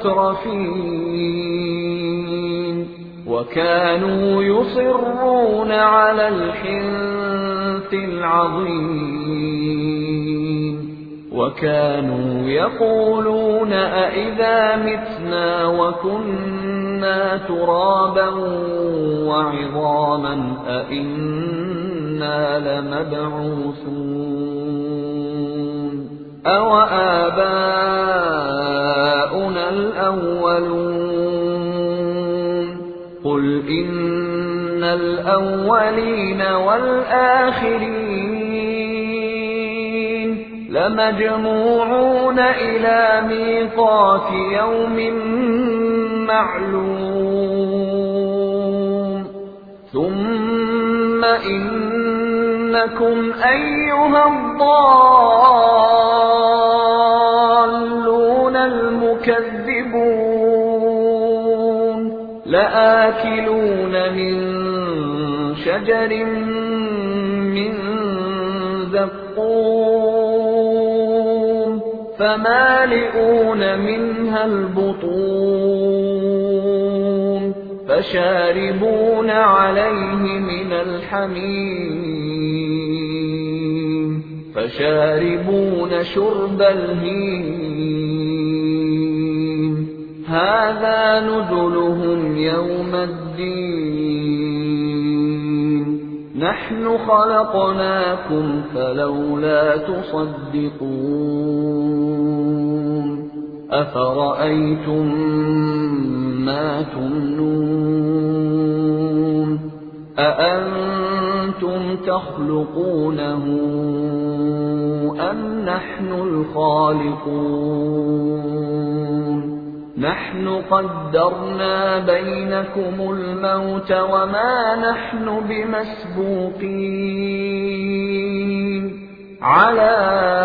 مترفين وكانوا يصرون على الحنث العظيم وكانوا يقولون أئذا متنا وكنا ترابا وعظاما أئنا لمبعوثون أو آباؤنا الأولون قل إن الأولين والآخرين لمجموعون إلى ميقات يوم معلوم ثم إنكم أيها الضالون المكذبون لآكلون من شجر من زقوم فمالئون منها البطون فشاربون عليه من الحميم فشاربون شرب الهيم هذا نزلهم يوم الدين نحن خلقناكم فلولا تصدقون أفرأيتم ما تمنون أأنتم تخلقونه أم نحن الخالقون نحن قدرنا بينكم الموت وما نحن بمسبوقين على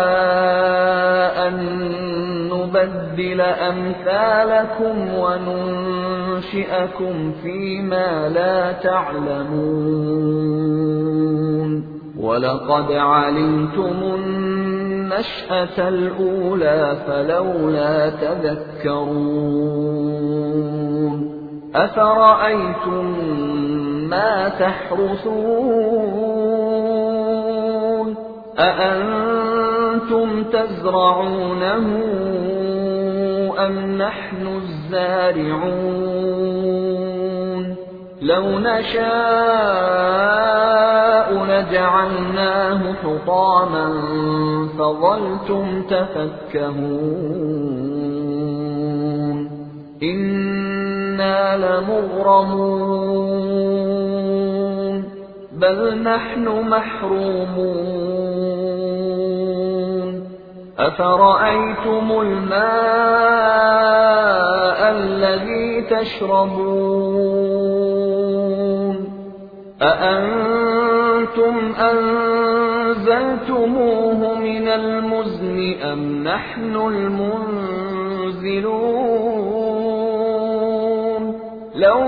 أن نبدل أمثالكم وننشئكم فيما لا تعلمون ولقد علمتم النشأة الأولى فلولا تذكرون أفرأيتم ما تحرثون أأنتم تزرعونه أم نحن الزارعون لو نشاء لجعلناه حطاما فظلتم تفكهون إنا لمغرمون بل نحن محرومون أفرأيتم الماء الذي تشربون أأنتم أنزلتموه من المزن أم نحن المنزلون لو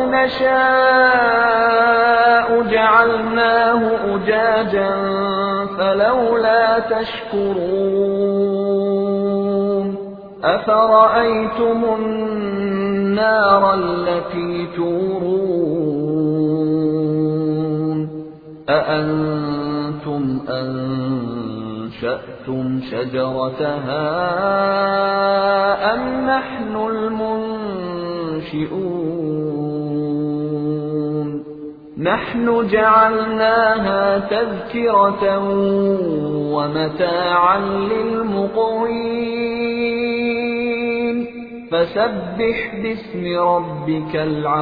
نشاء جعلناه أجاجا فلولا تشكرون أفرأيتم النار التي تورون أأنتم أنشأتم شجرتها أم نحن المنشئون نحن جعلناها تذكرة ومتاعا للمقوين فسبح باسم ربك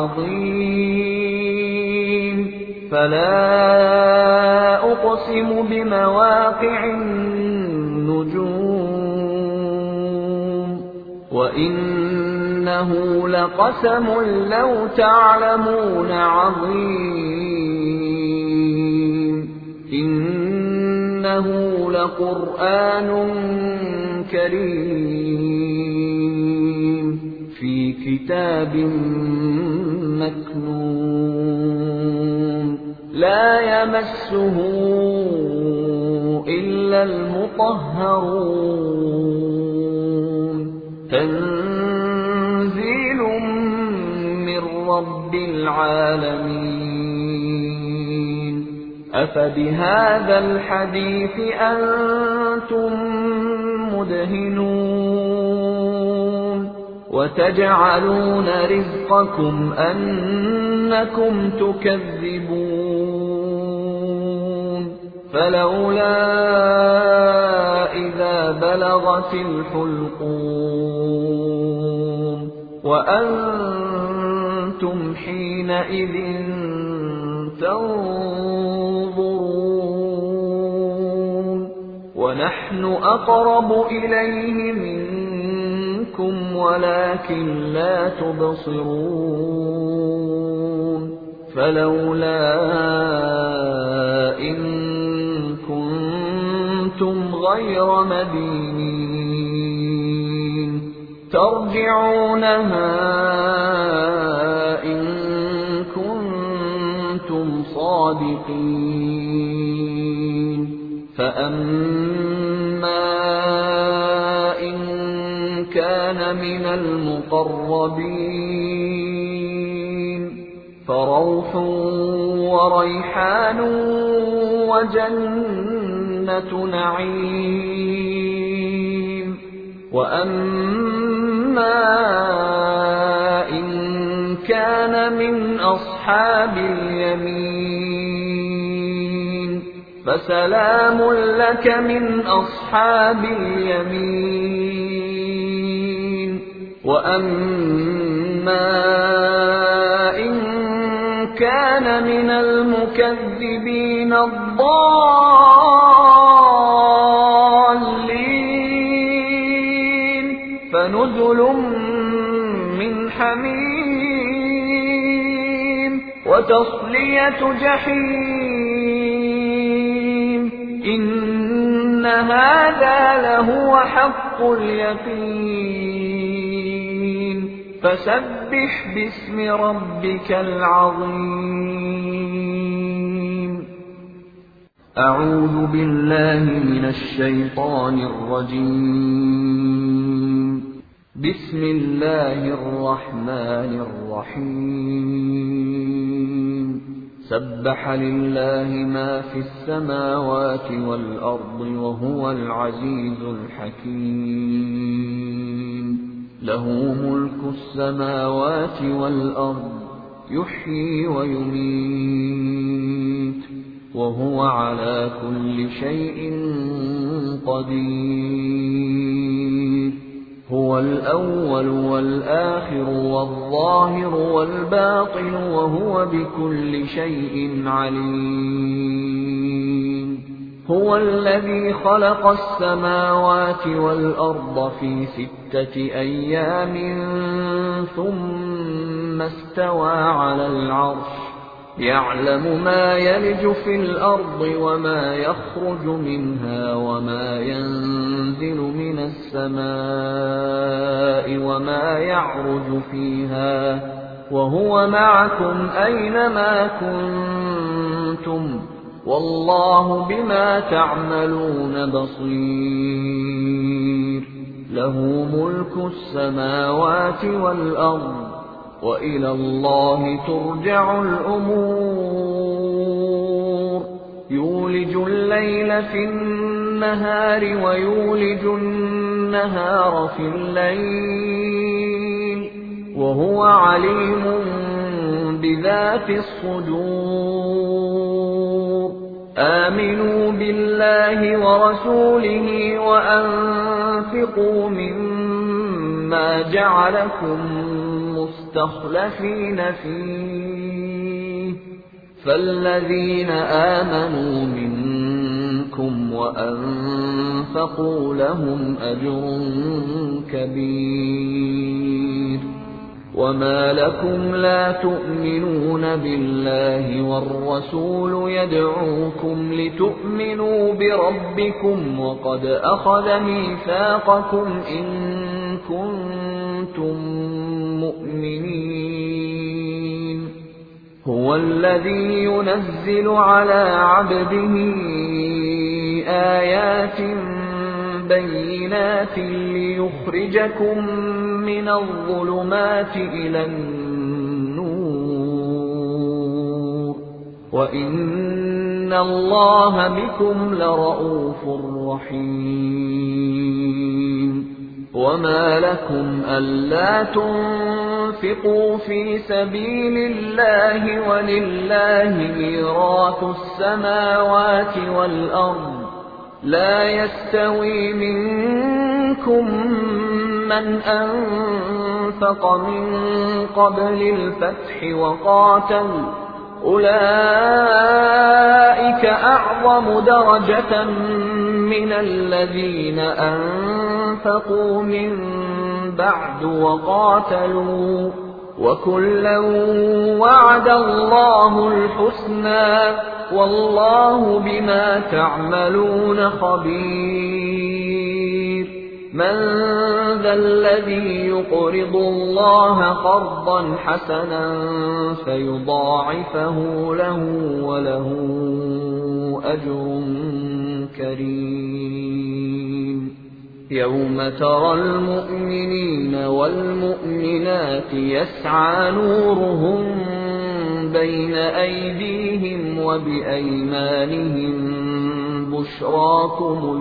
العظيم فلا أقسم بمواقع النجوم وَإِنَّهُ لَقَسَمٌ لَّوْ تَعْلَمُونَ عَظِيمٌ إِنَّهُ لَقُرْآنٌ كَرِيمٌ فِي كِتَابٍ مَّكْنُونٍ لَّا يَمَسُّهُ إِلَّا الْمُطَهَّرُونَ تَنزِيلٌ مِّن رَّبِّ الْعَالَمِينَ أَفَبِهَٰذَا الْحَدِيثِ أَنتُم مُّدْهِنُونَ وَتَجْعَلُونَ رِزْقَكُمْ أَنَّكُمْ تُكَذِّبُونَ فَلَوْلَا إِذَا بَلَغَتِ الْحُلْقُومَ وَأَنتُمْ حِينَئِذٍ تَنظُرُونَ وَنَحْنُ أَقْرَبُ إِلَيْهِ مِنكُمْ وَلَٰكِن لَّا تُبْصِرُونَ فَلَوْلَا إِن كُنتُمْ غَيْرَ مَدِينِينَ تَرْجِعُونَهَا إِن كُنتُمْ صَادِقِينَ فَأَمَّا إِن كَانَ مِنَ الْمُقَرَّبِينَ فَرَوْحٌ وَرَيْحَانٌ وَجَنَّةُ نَعِيمٍ وَأَمَّا إِن كَانَ مِنْ أَصْحَابِ الْيَمِينِ فَسَلَامٌ لَّكَ مِنْ أَصْحَابِ الْيَمِينِ وَأَمَّا إِن كَانَ مِنَ الْمُكَذِّبِينَ الضَّالِّينَ فَنُزُلٌ مِّنْ حَمِيمٍ وَتَصْلِيَةُ جَحِيمٍ إِنَّ هَٰذَا لَهُوَ حَقُّ الْيَقِينِ فَسَبِّحْ بِاسْمِ رَبِّكَ الْعَظِيمِ أَعُوذُ بِاللَّهِ مِنَ الشَّيْطَانِ الرَّجِيمِ بِسْمِ اللَّهِ الرَّحْمَٰنِ الرَّحِيمِ سَبَّحَ لِلَّهِ مَا فِي السَّمَاوَاتِ وَالْأَرْضِ وَهُوَ الْعَزِيزُ الْحَكِيمُ لَهُ مُلْكُ السَّمَاوَاتِ وَالْأَرْضِ يُحْيِي وَيُمِيتُ وَهُوَ عَلَىٰ كُلِّ شَيْءٍ قَدِيرٌ هُوَ الْأَوَّلُ وَالْآخِرُ وَالظَّاهِرُ وَالْبَاطِنُ وَهُوَ بِكُلِّ شَيْءٍ عَلِيمٌ هُوَ الَّذِي خَلَقَ السَّمَاوَاتِ وَالْأَرْضَ فِي سِتَّةِ أَيَّامٍ ثُمَّ اسْتَوَىٰ عَلَى الْعَرْشِ يَعْلَمُ مَا يَلِجُ فِي الْأَرْضِ وَمَا يَخْرُجُ مِنْهَا وَمَا يَنزِلُ مِنَ السَّمَاءِ وَمَا يَعْرُجُ فِيهَا وَهُوَ مَعَكُمْ أَيْنَمَا كُنتُمْ وَاللَّهُ بِمَا تَعْمَلُونَ بَصِيرٌ لَهُ مُلْكُ السَّمَاوَاتِ وَالْأَرْضِ وَإِلَى اللَّهِ تُرْجَعُ الْأُمُورُ يُولِجُ اللَّيْلَ فِي النَّهَارِ وَيُولِجُ النَّهَارَ فِي اللَّيْلِ وَهُوَ عَلِيمٌ بِذَاتِ الصُّدُورِ آمِنُوا بِاللَّهِ وَرَسُولِهِ وَأَنفِقُوا مِمَّا جَعَلَكُم مُّسْتَخْلَفِينَ فِيهِ فَالَّذِينَ آمَنُوا مِنكُمْ وأنفقوا لهم أجر كبير. وما لكم لا تؤمنون بالله والرسول يدعوكم لتؤمنوا بربكم وقد أخذ ميثاقكم إن كنتم مؤمنين. هو الذي ينزل على عبده آيات بينات ليخرجكم من الظلمات إلى النور وإن الله بكم لرءوف رحيم. وما لكم ألا تنفقوا في سبيل الله ولله ميراث السماوات والأرض لا يستوي منكم من أنفق من قبل الفتح وقاتل أولئك أعظم درجة من الذين أنفقوا من بعد وقاتلوا وكلا وعد الله الحسنى والله بما تعملون خبير. من ذا الذي يقرض الله قرضا حسنا فيضاعفه له وله أجر كريم. يوم ترى المؤمنين والمؤمنات يسعى نورهم بين أيديهم وبأيمانهم بشراكم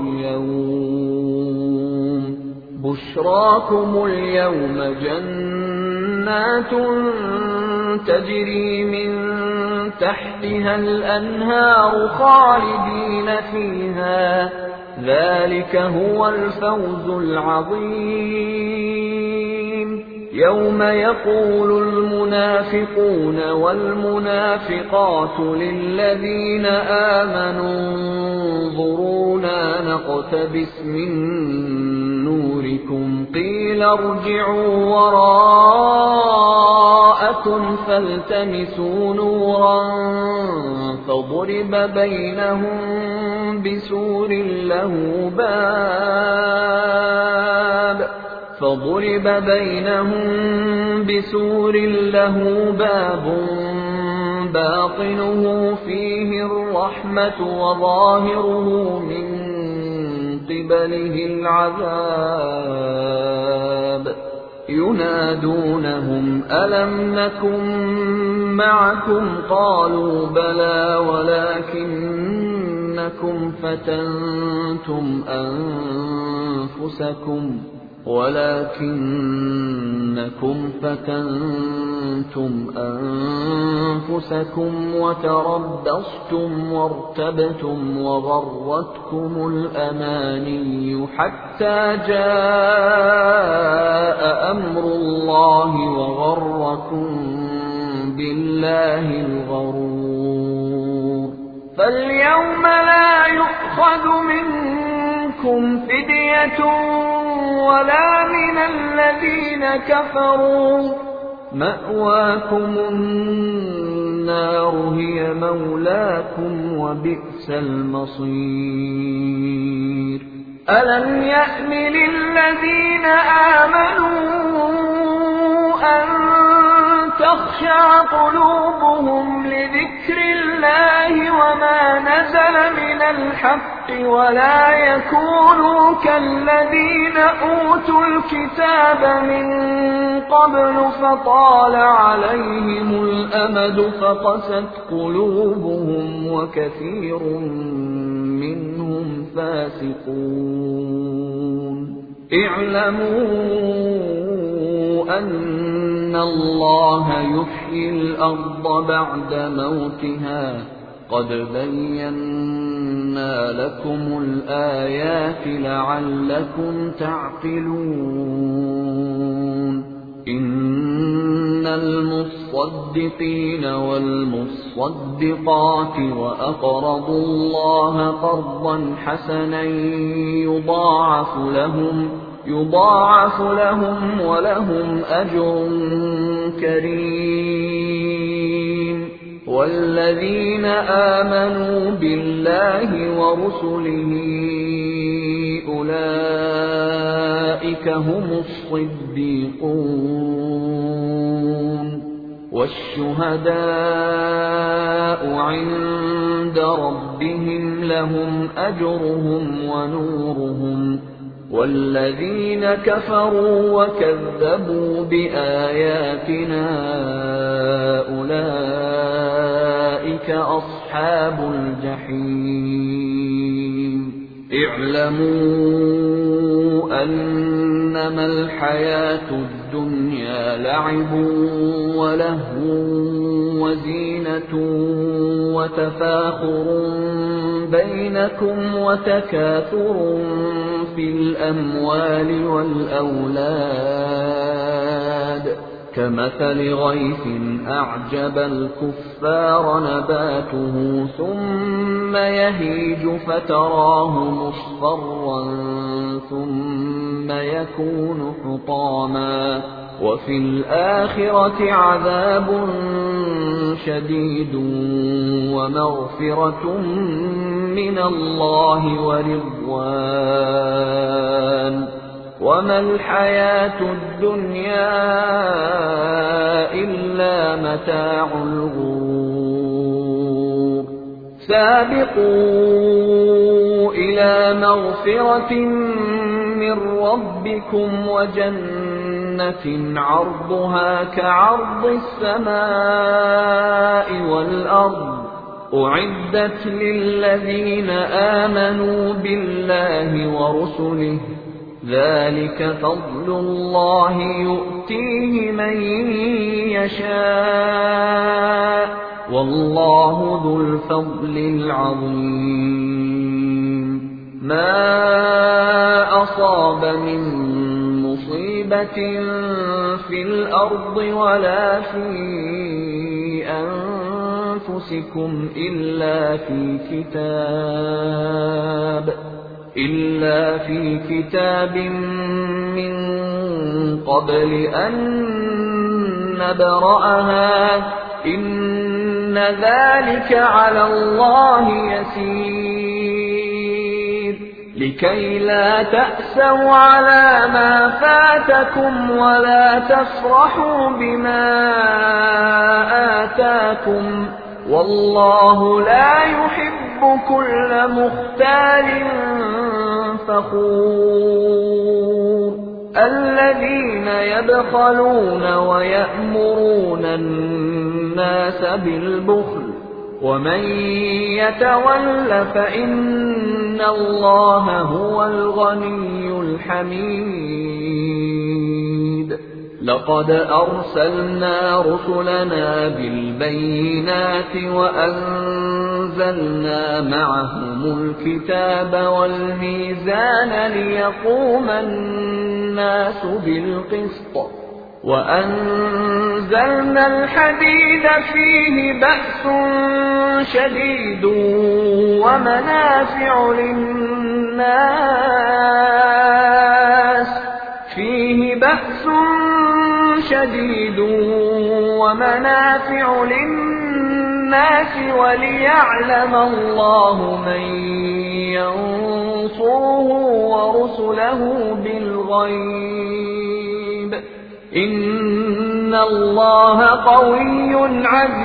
اليوم بشراكم اليوم جنات تجري من تحتها الأنهار خالدين فيها ذلك هو الفوز العظيم. يوم يقول المنافقون والمنافقات للذين آمنوا انظرونا نقتبس من نوركم قيل ارجعوا وراءكم فالتمسوا نورا فضرب بينهم بسور له باب فضرب بينهم بسور له باب باطنه فيه الرحمة وظاهره من قبله العذاب. ينادونهم ألم نكن معكم قالوا بلى ولكنكم فتنتم أنفسكم ولكنكم فتنتم أنفسكم وتربصتم وارتبتم وغرتكم الأماني حتى جاء أمر الله وغركم بالله الغرور. فاليوم لا يؤخذ منكم فدية ولا من الذين كفروا مأواكم النار هي مولاكم وبئس المصير. ألم يأن للذين آمنوا أن تخشع قلوبهم لذكر الله وما نزل من الحق ولا يكونوا كالذين أوتوا الكتاب من قبل فطال عليهم الأمد فقست قلوبهم وكثير منهم فاسقون. اعلموا أن الله يحيي الأرض بعد موتها قد بينا لكم الآيات لعلكم تعقلون. إن المصطفى والمصدقين والمصدقات وأقرضوا الله قرضا حسنا يضاعف لهم يضاعف لهم ولهم أجر كريم. والذين آمنوا بالله ورسله أولئك هم الصديقون والشهداء عند ربهم لهم أجرهم ونورهم. والذين كفروا وكذبوا بآياتنا أولئك أصحاب الجحيم. اعلموا أنما الحياة الدنيا لعب ولهو وزينة وتفاخر بينكم وتكاثر في الأموال والأولاد كمثل غيث أعجب الكفار نباته ثم يهيج فتراه مصفرا ثم يكون حطاما وفي الآخرة عذاب شديد ومغفرة من الله ورضوان وما الحياة الدنيا إلا متاع الغرور. سابقوا إلى مغفرة من ربكم وجنة عرضها كعرض السماء والأرض أعدت للذين آمنوا بالله ورسله ذلك فضل الله يؤتيه من يشاء والله ذو الفضل العظيم. ما أصاب من مصيبة في الأرض ولا في أنفسكم إلا في كتاب إلا في كتاب من قبل أن نبرأها إن ذلك على الله يسير. لكي لا تأسوا على ما فاتكم ولا تفرحوا بما آتاكم والله لا يحب كل مختال فخور. الذين يبخلون ويأمرون الناس بالبخل ومن يتول فإن الله هو الغني الحميد. لقد أرسلنا رسلنا بالبينات وأنزلنا معهم الكتاب والميزان ليقوم الناس بالقسط وأنزلنا الحديد فيه بأس شديد ومنافع للناس فيه بأس شديد ومنافع للناس وليعلم الله من ينصره ورسله بالغيب إن الله قوي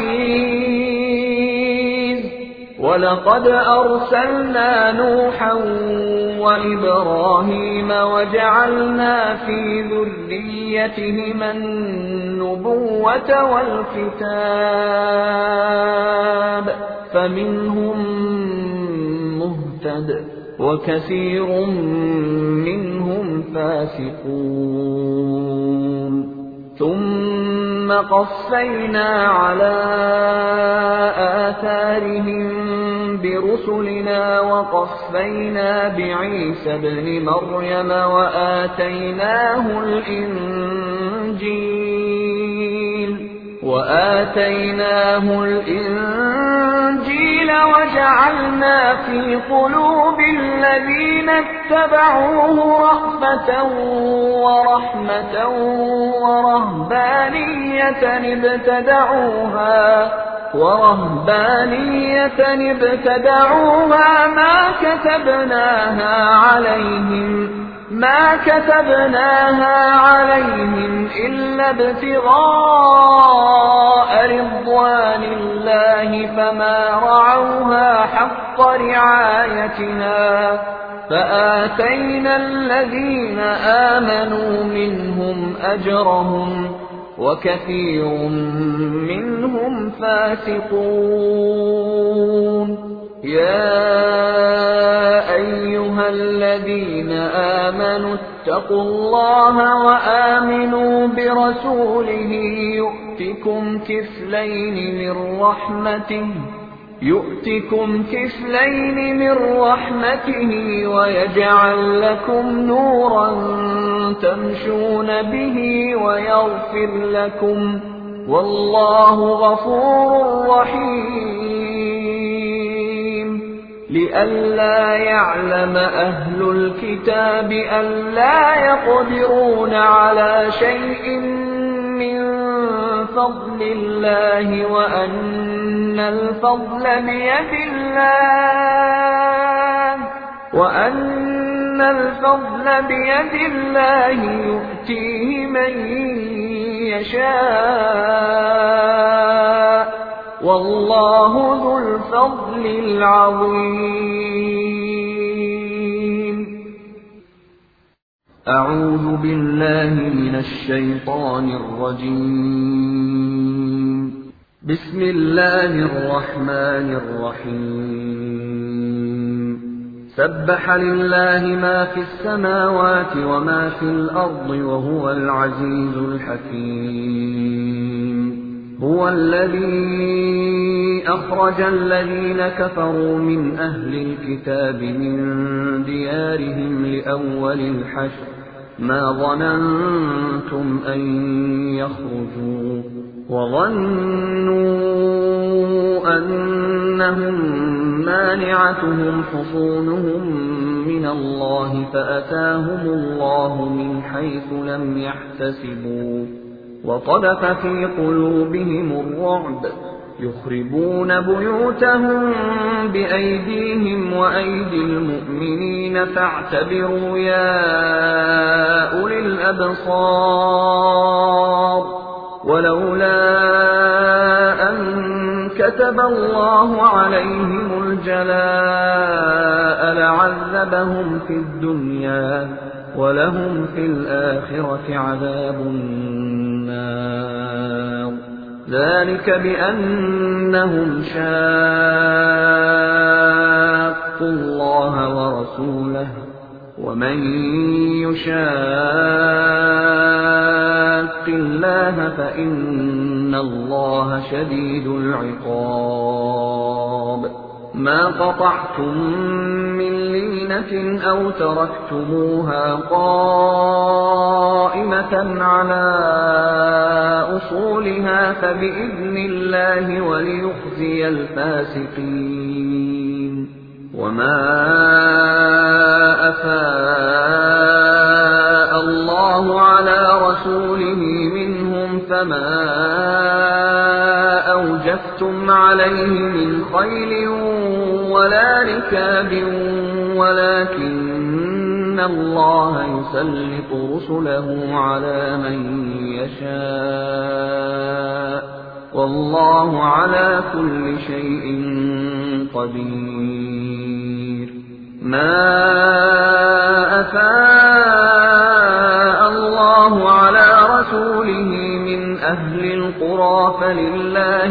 عزيز. ولقد أرسلنا نوحا وإبراهيم وجعلنا في ذريتهما النبوة والكتاب فمنهم مهتد وكثير منهم فاسقون. ثم قفينا على آثارهم برسلنا وقفينا بعيسى ابن مريم وآتيناه الإنجيل وآتيناه الإنجيل وجعلنا في قلوب الذين اتبعوه رأفة ورحمة ورهبانية ابتدعوها ورهبانية ابتدعوها ما كتبناها عليهم ما كتبناها عليهم إلا ابتغاء رضوان الله فما رعوها حق رعايتها فآتينا الذين آمنوا منهم أجرهم وكثير منهم فاسقون. يا أيها الذين آمنوا اتقوا الله وآمنوا برسوله يؤتكم كفلين من رحمته يؤتكم كفلين من رحمته ويجعل لكم نورا تمشون به ويغفر لكم والله غفور رحيم. لئلا يعلم أهل الكتاب ألا يقدرون على شيء من فضل الله وأن الفضل بيد الله وأن الفضل بيد الله يؤتيه من يشاء والله ذو الفضل العظيم. أعوذ بالله من الشيطان الرجيم. بسم الله الرحمن الرحيم. سبح لله ما في السماوات وما في الأرض وهو العزيز الحكيم. هو الذي أخرج الذين كفروا من أهل الكتاب من ديارهم لأول الحشر ما ظننتم أن يخرجوا وظنوا أنهم مانعتهم حصونهم من الله فأتاهم الله من حيث لم يحتسبوا وقذف في قلوبهم الرعب يخربون بيوتهم بأيديهم وأيدي المؤمنين فاعتبروا يا أولي الأبصار. ولولا أن كتب الله عليهم الجلاء لعذبهم في الدنيا ولهم في الآخرة عذاب النار. ذلك بأنهم شاقوا الله ورسوله ومن يشاق الله فإن الله شديد العقاب. ما قطعتم من لينة أو تركتموها قائمة على أصولها فبإذن الله وليخزي الفاسقين. وما أفاء الله على رسوله منهم فما أوجفتم عليه من خيل ولا ركاب ولكن الله يسلط رسله على من يشاء والله على كل شيء قدير. ما أفاء الله على رسوله من أهل القرى فلله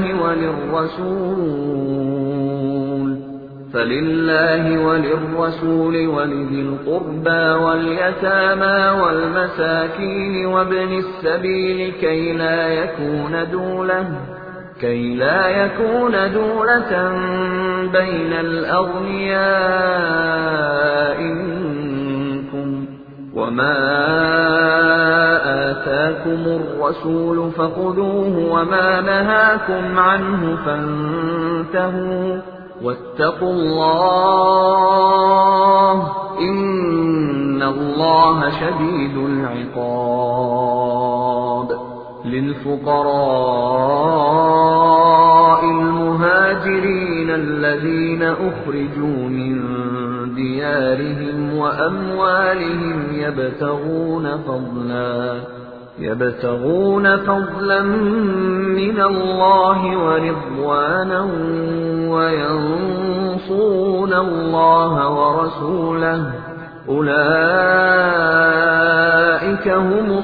وللرسول فلله وللرسول ولذي القربى واليتامى والمساكين وابن السبيل كي لا يكون دولة كي لا يكون دولة بين الأغنياء منكم وما آتاكم الرسول فخذوه وما نهاكم عنه فانتهوا واتقوا الله إن الله شديد العقاب. للفقراء المهاجرين الذين أخرجوا من ديارهم وأموالهم يبتغون فضلا يبتغون فضلا من الله ورضوانا وينصرون الله ورسوله أولئك هم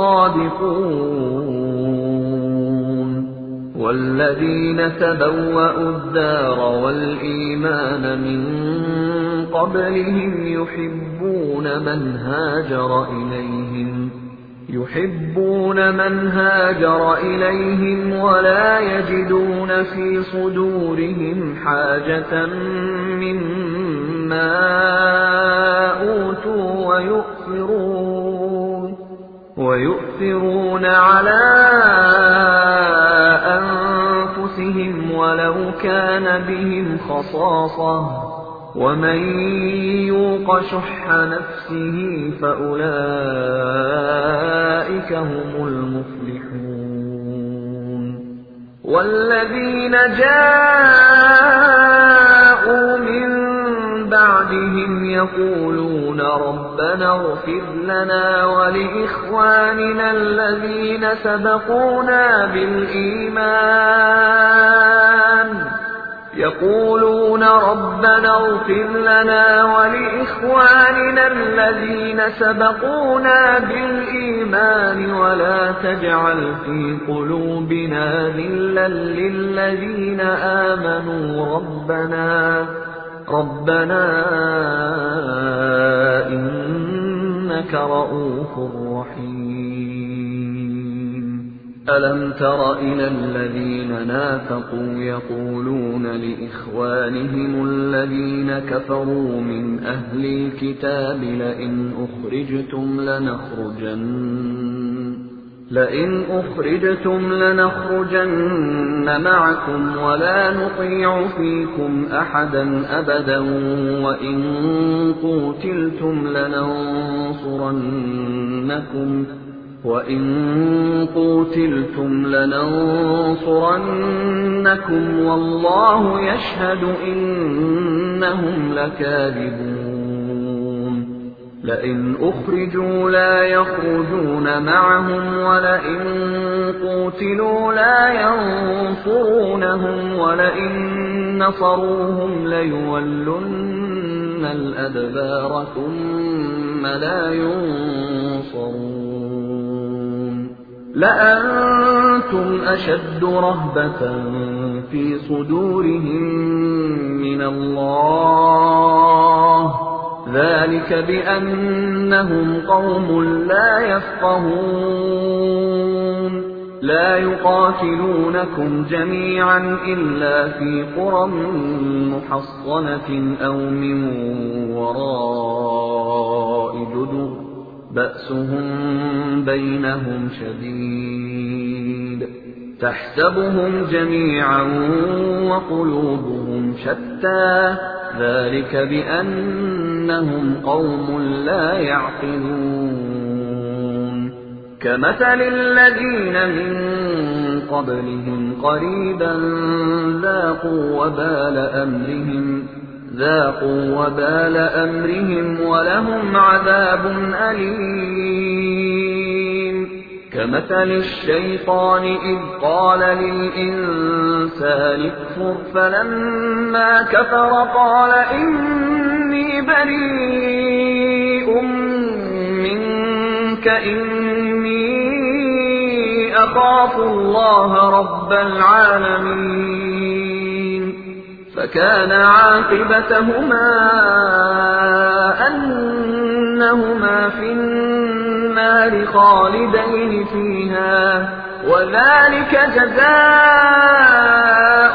الصادقون. والذين تبوأوا الدار والإيمان من قبلهم يحبون من هاجر إليهم يحبون من هاجر إليهم ولا يجدون في صدورهم حاجة مما أوتوا ويؤثرون ويؤثرون على أنفسهم ولو كان بهم خصاصة ومن يوق شح نفسه فأولئك هم المفلحون. والذين جاءوا من بعدهم يقولون ربنا اغفر لنا ولإخواننا الذين سبقونا بالإيمان يقولون ربنا اغفر لنا ولإخواننا الذين سبقونا بالإيمان ولا تجعل في قلوبنا غلا للذين آمنوا ربنا ربنا إنك رؤوف رحيم. ألم تر إلى الذين نافقوا يقولون لإخوانهم الذين كفروا من أهل الكتاب لئن أخرجتم لنخرجن لئن أخرجتم لنخرجن معكم ولا نطيع فيكم أحدا أبدا وإن قوتلتم لننصرنكم وإن قوتلتم لننصرنكم والله يشهد إنهم لكاذبون. لئن أخرجوا لا يخرجون معهم ولئن قوتلوا لا ينصرونهم ولئن نصروهم ليولن الأدبار ثم لا ينصرون. لأنتم أشد رهبة في صدورهم من الله ذلك بأنهم قوم لا يفقهون. لا يقاتلونكم جميعا إلا في قرى محصنة أو من وراء جدر بأسهم بينهم شديد تحسبهم جميعا وقلوبهم شتى ذلك بأنهم قوم لا يعقلون. كمثل الذين من قبلهم قريبا ذاقوا وبال أمرهم ذاقوا وبال أمرهم ولهم عذاب أليم. كمثل الشيطان إذ قال للإنسان اكفر فلما كفر قال إني بريء منك إني أخاف الله رب العالمين. فكان عاقبتهما أنهما في النار خالدين فيها وذلك جزاء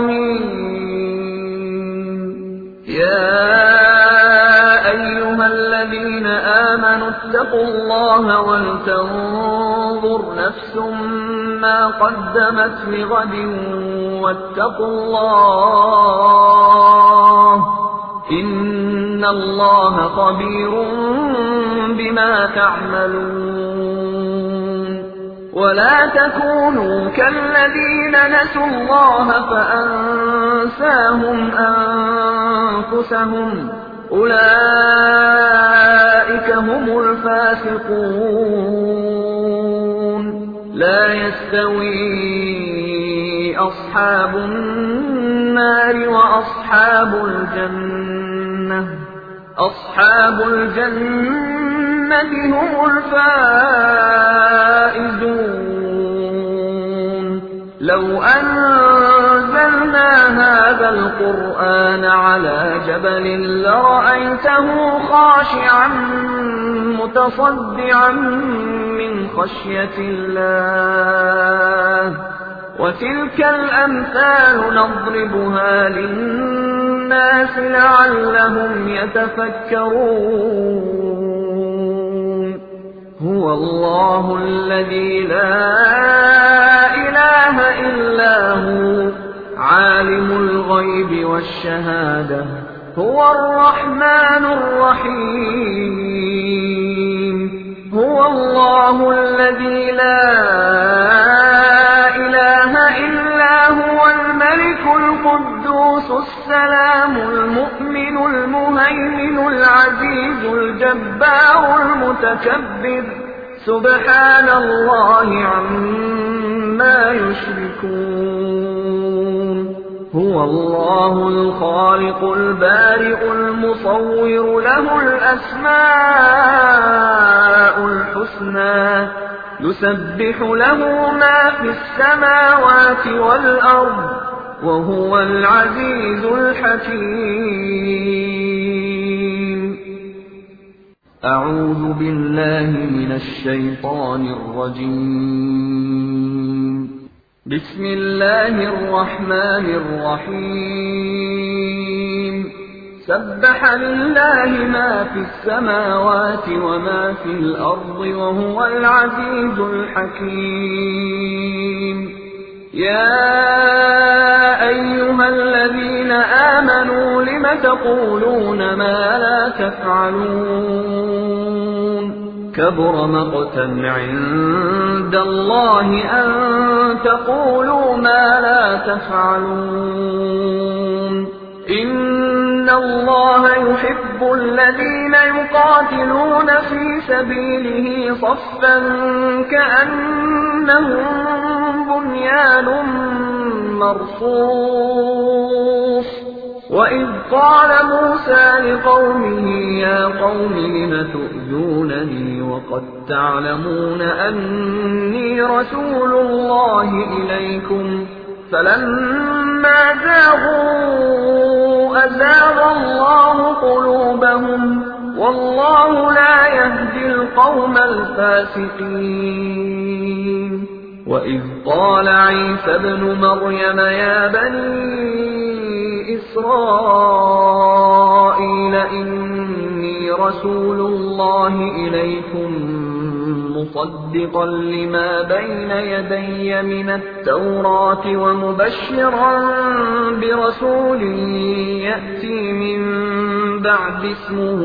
الظالمين. يا أيها الذين آمنوا اتقوا الله ولتنظر نفس ما قدمت لغد واتقوا الله إن الله خبير بما تعملون ولا تكونوا كالذين نسوا الله فأنساهم أنفسهم أولئك هم الفاسقون لا يستوي أصحاب النار وأصحاب الجنة أصحاب الجنة هم الفائزون لو أنزلنا هذا القرآن على جبل لرأيته خاشعا متصدعا من خشية الله وتلك الأمثال نضربها للناس لعلهم يتفكرون هو الله الذي لا إله إلا هو عالم الغيب والشهادة هو الرحمن الرحيم هو الله الذي لا إله إلا هو الملك القدوس السلام المؤمن المهيمن العزيز الجبار المتكبر سبحان الله عما يشركون هو الله الخالق البارئ المصور له الأسماء الحسنى يسبح له ما في السماوات والأرض وهو العزيز الحكيم أعوذ بالله من الشيطان الرجيم بسم الله الرحمن الرحيم سبح لله ما في السماوات وما في الأرض وهو العزيز الحكيم يا أيها الذين آمنوا لم تقولون ما لا تفعلون كبر مقتا عند الله أن تقولوا ما لا تفعلون إن الله يحب الذين يقاتلون في سبيله صفا كأنهم بنيان مرصوص وإذ قال موسى لقومه يا قوم لم تؤذونني وقد تعلمون أني رسول الله إليكم فلما زاغوا أزاغ الله قلوبهم والله لا يهدي القوم الفاسقين وإذ قال عيسى ابن مريم يا بني إسرائيل إني رسول الله إليكم مصدقا لما بين يدي من التوراة ومبشرا برسول يأتي من بعد اسمه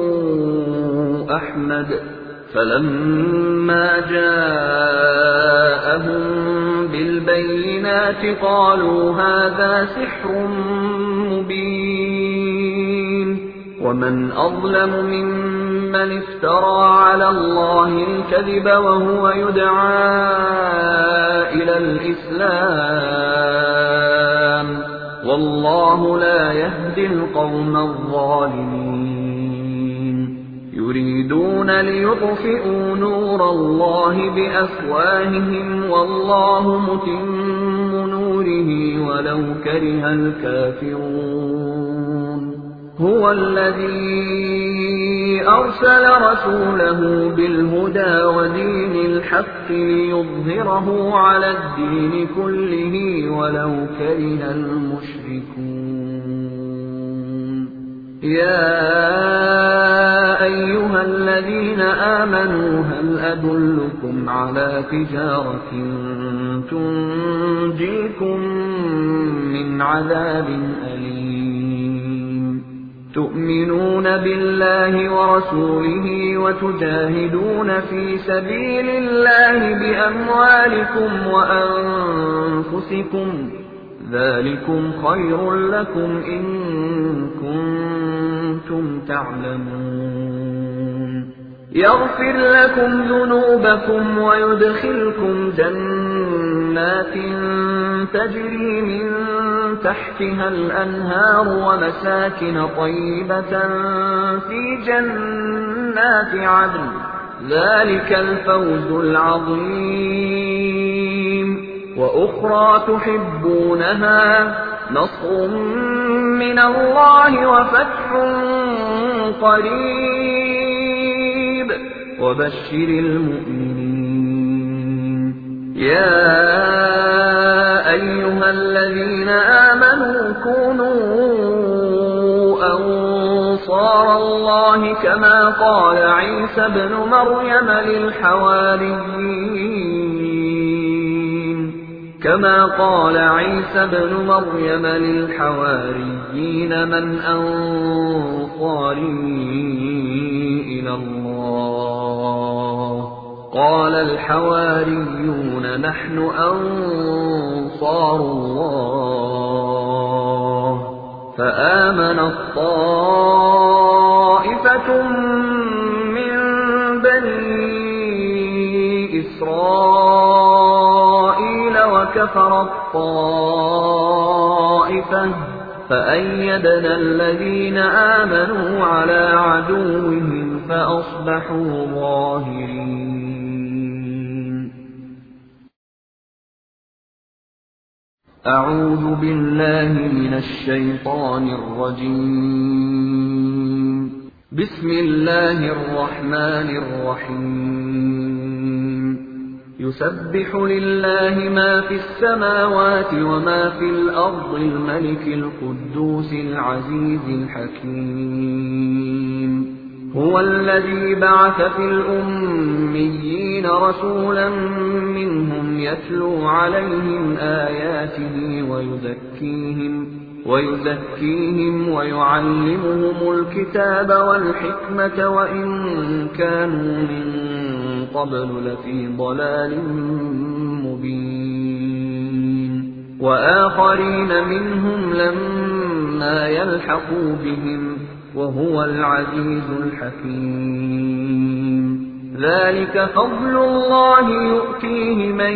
أحمد فلما جاءهم بالبينات قالوا هذا سحر مبين ومن أظلم ممن افترى على الله الكذب وهو يدعى إلى الإسلام والله لا يهدي القوم الظالمين يريدون ليطفئوا نور الله بأفواههم والله متم نوره ولو كره الكافرون هو الذي أرسل رسوله بالهدى ودين الحق ليظهره على الدين كله ولو كره المشركون يا أيها الذين آمنوا هل أدلكم على تجارة تنجيكم من عذاب أليم تؤمنون بالله ورسوله وتجاهدون في سبيل الله بأموالكم وأنفسكم ذلكم خير لكم إن كنتم تعلمون يغفر لكم ذنوبكم ويدخلكم جنات تجري من تحتها الأنهار ومساكن طيبة في جنات عدن ذلك الفوز العظيم وأخرى تحبونها نصر من الله وفتح قريب وبشر المؤمنين يا أيها الذين آمنوا كونوا أنصار الله كما قال عيسى ابن مريم للحواريين كما قال عيسى ابن مريم للحواريين من أنصاري إلى الله قال الحواريون نحن أنصار الله فآمنت طائفة من بني إسرائيل وكفرت طائفة فأيدنا الذين آمنوا على عدوهم فأصبحوا ظاهرين. أعوذ بالله من الشيطان الرجيم. بسم الله الرحمن الرحيم. يسبح لله ما في السماوات وما في الأرض الملك القدوس العزيز الحكيم. هو الذي بعث في الأميين رسولا منهم يتلو عليهم آياته ويزكيهم ويزكيهم ويعلمهم الكتاب والحكمة وإن كانوا من قبل لفي ضلال مبين. وآخرين منهم لما يلحقوا بهم وهو العزيز الحكيم. ذلك فضل الله يؤتيه من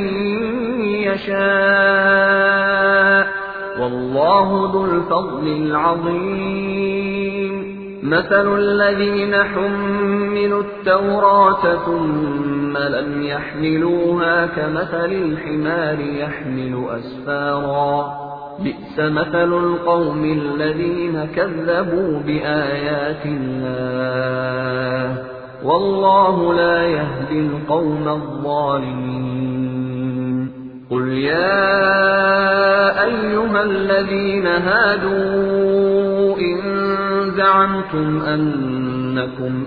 يشاء والله ذو الفضل العظيم. مثل الذين حملوا التوراة ثم لم يحملوها كمثل الحمار يحمل أسفارا بئس مثل القوم الذين كذبوا بآيات الله والله لا يهدي القوم الظالمين. قل يا أيها الذين هادوا إن زعمتم أنكم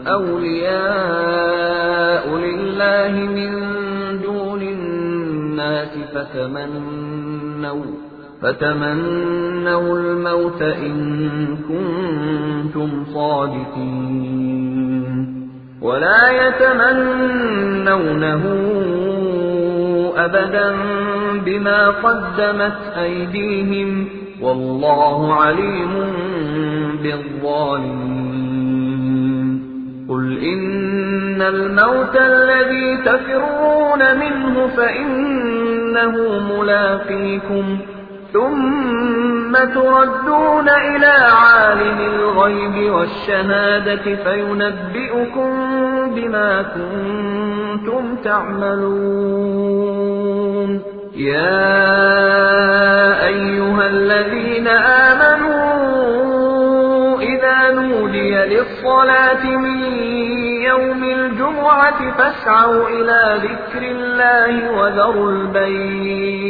أولياء لله من دون الناس فتمنوا فتمنوا الموت إن كنتم صادقين ولا يتمنونه أبدا بما قدمت أيديهم والله عليم بالظالمين. قل إن الموت الذي تفرون منه فإنه ملاقيكم ثم تردون إلى عالم الغيب والشهادة فينبئكم بما كنتم تعملون. يا أيها الذين آمنوا إذا نودي للصلاة من يوم الجمعة فاسعوا إلى ذكر الله وذروا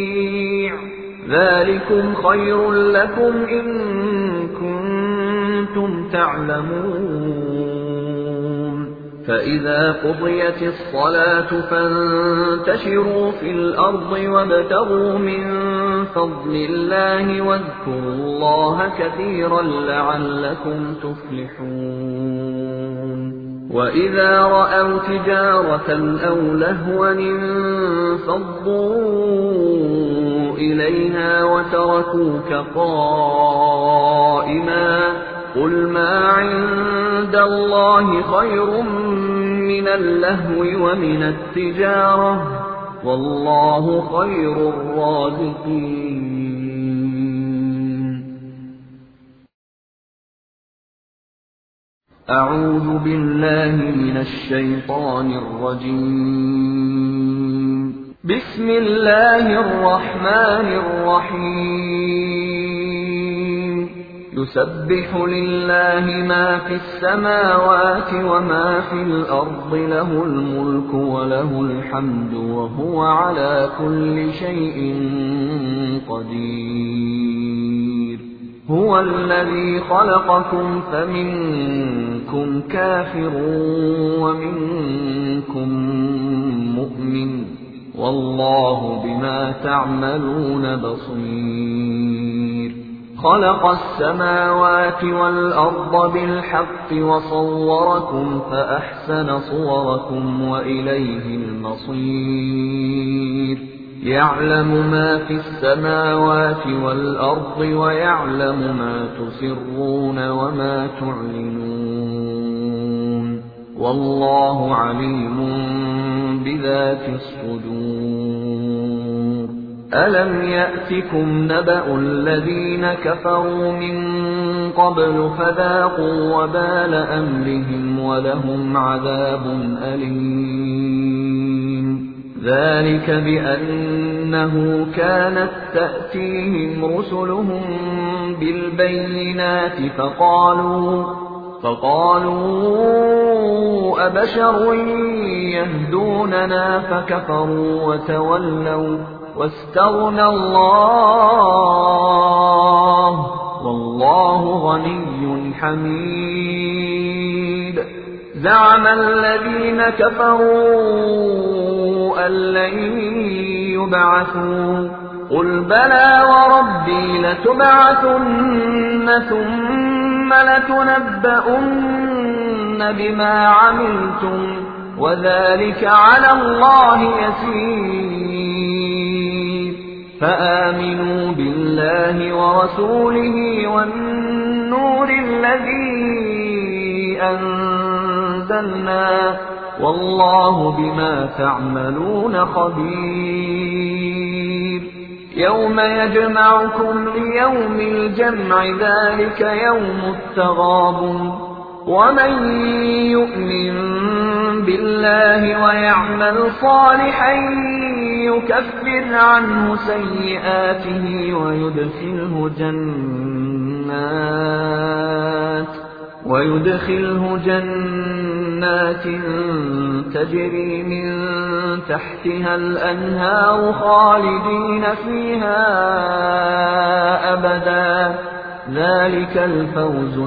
البيع ذلكم خير لكم إن كنتم كنتم تعلمون فإذا قضيت الصلاة فانتشروا في الأرض وابتغوا من فضل الله واذكروا الله كثيرا لعلكم تفلحون وإذا رأوا تجارة أو لهوا انفضوا إليها وتركوك قائما قل ما عند الله خير من اللهو ومن التجارة والله خير الرازقين. أعوذ بالله من الشيطان الرجيم. بسم الله الرحمن الرحيم. يسبح لله ما في السماوات وما في الأرض له الملك وله الحمد وهو على كل شيء قدير. هو الذي خلقكم فمنكم كافر ومنكم مؤمن والله بما تعملون بصير. خلق السماوات والأرض بالحق وصوركم فأحسن صوركم وإليه المصير. يعلم ما في السماوات والأرض ويعلم ما تسرون وما تعلنون والله عليم بذات الصدور. ألم يأتكم نبأ الذين كفروا من قبل فذاقوا وبال أمرهم ولهم عذاب أليم. ذلك بأنه كانت تأتيهم رسلهم بالبينات فقالوا فقالوا أبشر يهدوننا فكفروا وتولوا واستغنى الله والله غني حميد. زعم الذين كفروا أن لن يبعثوا قل بلى وربي لتبعثن ثم لتنبؤن بما عملتم وذلك على الله يسير. فآمنوا بالله ورسوله والنور الذي أنزلنا والله بما تعملون خبير. يوم يجمعكم ليوم الجمع ذلك يوم التغابن. ومن يؤمن بالله ويعمل صالحا يكفر عنه سيئاته ويدخله جنات ويدخله جنات تجري من تحتها الأنهار خالدين فيها أبدا ذلك الفوز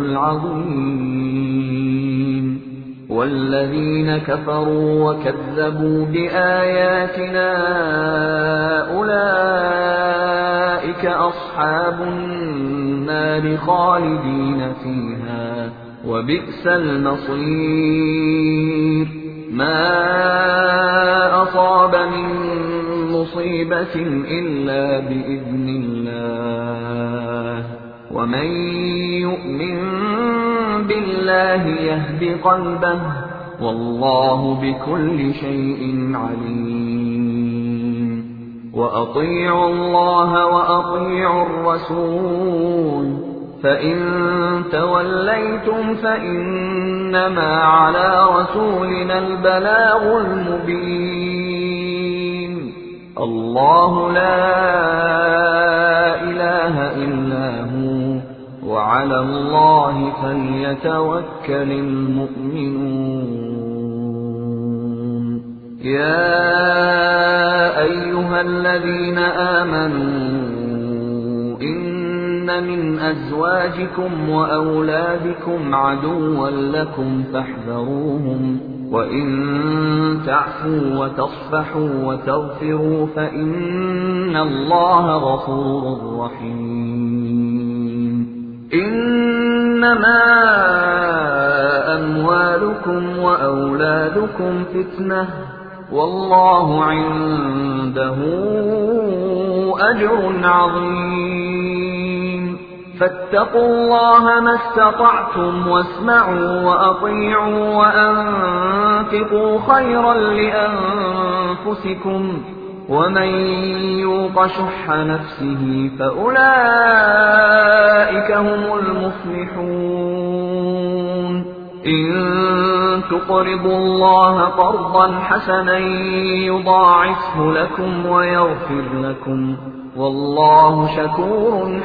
العظيم. والذين كفروا وكذبوا بآياتنا أولئك أصحاب النار خالدين فيها وبئس المصير. ما أصاب من مصيبة إلا بإذن الله ومن يؤمن بالله يهد قلبه والله بكل شيء عليم. وأطيعوا الله وأطيعوا الرسول فإن توليتم فإنما على رسولنا البلاغ المبين. الله لا إله إلا هو وعلى الله فليتوكل المؤمنون. يا أيها الذين آمنوا إن من أزواجكم وأولادكم عدوا لكم فاحذروهم وإن تعفوا وتصفحوا وتغفروا فإن الله غفور رحيم. إنما أموالكم وأولادكم فتنة والله عنده أجر عظيم. فاتقوا الله ما استطعتم واسمعوا وأطيعوا وأنفقوا خيرا لأنفسكم ومن يوق شح نفسه فأولئك هم المفلحون. إن تقرضوا الله قرضا حسنا يضاعفه لكم ويغفر لكم والله شكور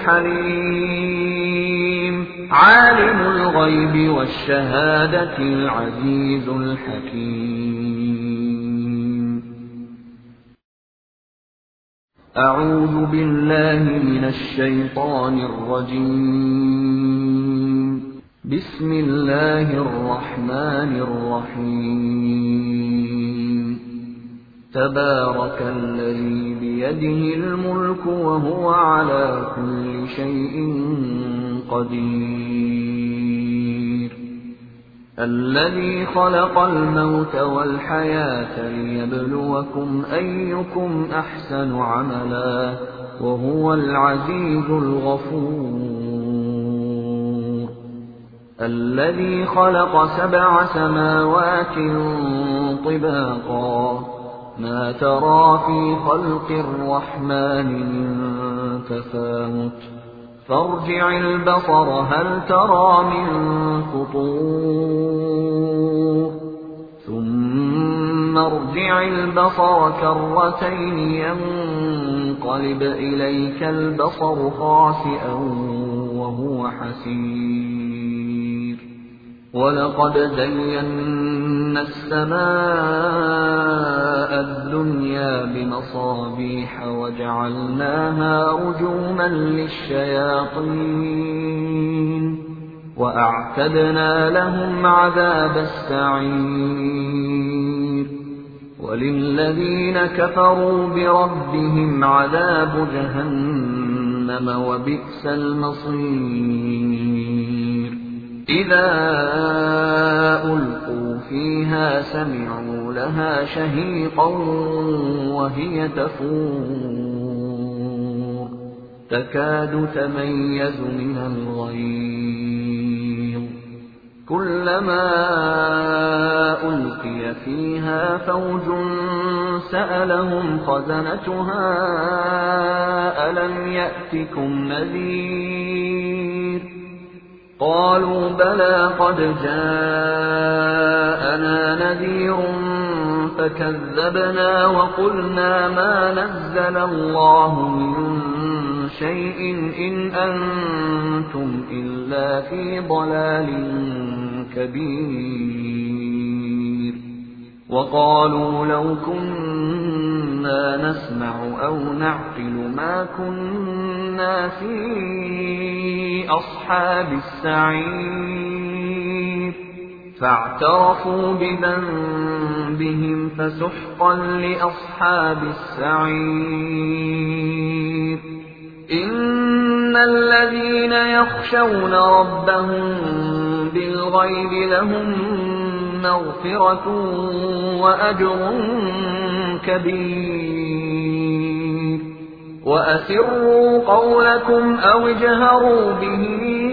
حليم. عالم الغيب والشهادة العزيز الحكيم. أعوذ بالله من الشيطان الرجيم. بسم الله الرحمن الرحيم. تبارك الذي بيده الملك وهو على كل شيء قدير. الذي خلق الموت والحياة ليبلوكم أيكم أحسن عملا وهو العزيز الغفور. الذي خلق سبع سماوات طباقا ما ترى في خلق الرحمن من تفاوت فارجع البصر هل ترى من فطور ثم ارجع البصر كرتين ينقلب إليك البصر خاسئا وهو حسير. ولقد زينا السماء الدنيا بمصابيح وجعلناها رجوما للشياطين وأعتدنا لهم عذاب السعير. وللذين كفروا بربهم عذاب جهنم وبئس المصير. إذا ألقوا فيها سمعوا لها شهيقا وهي تفور تكاد تميز من الغيظ كلما ألقي فيها فوج سألهم خزنتها ألم يأتكم نذير قالوا بلى قد جاءنا نذير فكذبنا وقلنا ما نزل الله من شيء إن أنتم إلا في ضلال كبير. وقالوا لو كنا نسمع أو نعقل ما كنا في أصحاب السعير فاعترفوا بذنبهم فسحقا لأصحاب السعير. إن الذين يخشون ربهم بالغيب لهم مغفرة وأجر كبير. وأسروا قولكم أو اجهروا به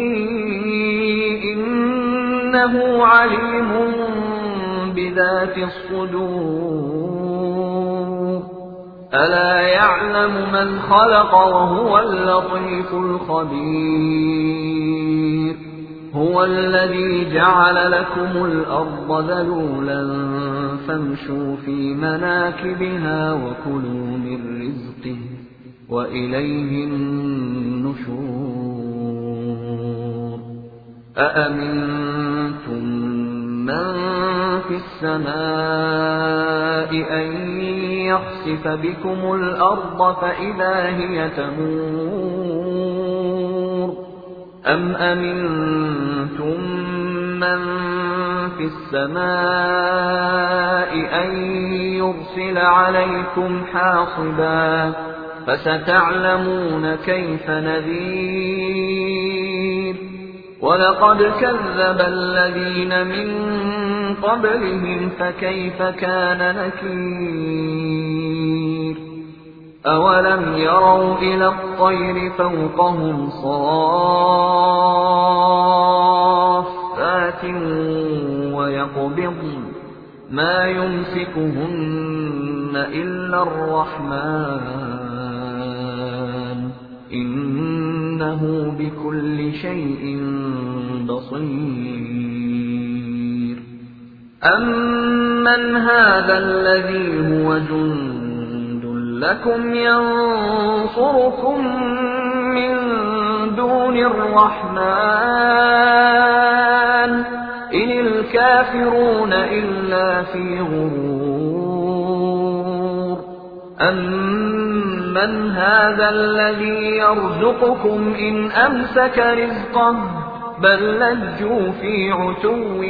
إنه عليم بذات الصدور. ألا يعلم من خلق وهو اللطيف الخبير. هو الذي جعل لكم الأرض ذلولا فامشوا في مناكبها وكلوا من رزقه وإليه النشور. أأمنتم من في السماء أن يخسف بكم الأرض فإذا هي تمور أَمْ أَمِنْتُمْ مَنْ فِي السَّمَاءِ أَنْ يُرْسِلَ عَلَيْكُمْ حَاصِبًا فَسَتَعْلَمُونَ كَيْفَ نَذِيرِ وَلَقَدْ كَذَّبَ الَّذِينَ مِنْ قَبْلِهِمْ فَكَيْفَ كَانَ نَكِيرِ أَوَلَمْ يَرَوْا إِلَى الطَّيْرِ فَوْقَهُمْ صَافَّاتٍ وَيَقْبِضْنَ مَا يُمْسِكُهُنَّ إِلَّا الرَّحْمَنُ إِنَّهُ بِكُلِّ شَيْءٍ بَصِيرٌ أَمَّنْ هَذَا الَّذِي هُوَ جُندٌ لَكُمْ يَنصُرُكُم مِّن دُونِ الرَّحْمَنِ إِنِ الْكَافِرُونَ إِلَّا فِي غُرُورٍ أَمَّنْ هَذَا الَّذِي يَرْزُقُكُمْ إِنْ أَمْسَكَ رِزْقَهُ بَل لَّجُّوا فِي عُتُوٍّ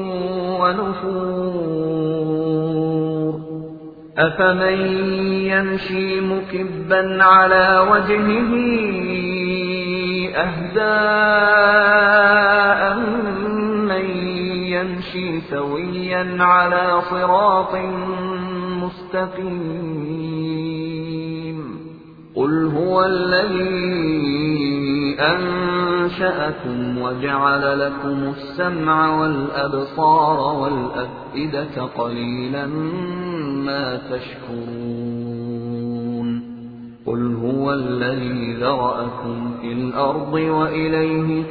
وَنُفُورٍ أَفَمَن يَمْشِي مُكِبًّا عَلَى وَجْهِهِ أَهْدَىٰ أَمَّن يَمْشِي سَوِيًّا عَلَى صِرَاطٍ مُّسْتَقِيمٍ قُلْ هُوَ الَّذِي أَنشَأَكُمْ وَجَعَلَ لَكُمُ السَّمْعَ وَالْأَبْصَارَ وَالْأَفْئِدَةَ قَلِيلًا مَا تَشْكُرُونَ قُلْ هُوَ الَّذِي ذَرَأَكُمْ فِي الْأَرْضِ وَإِلَيْهِ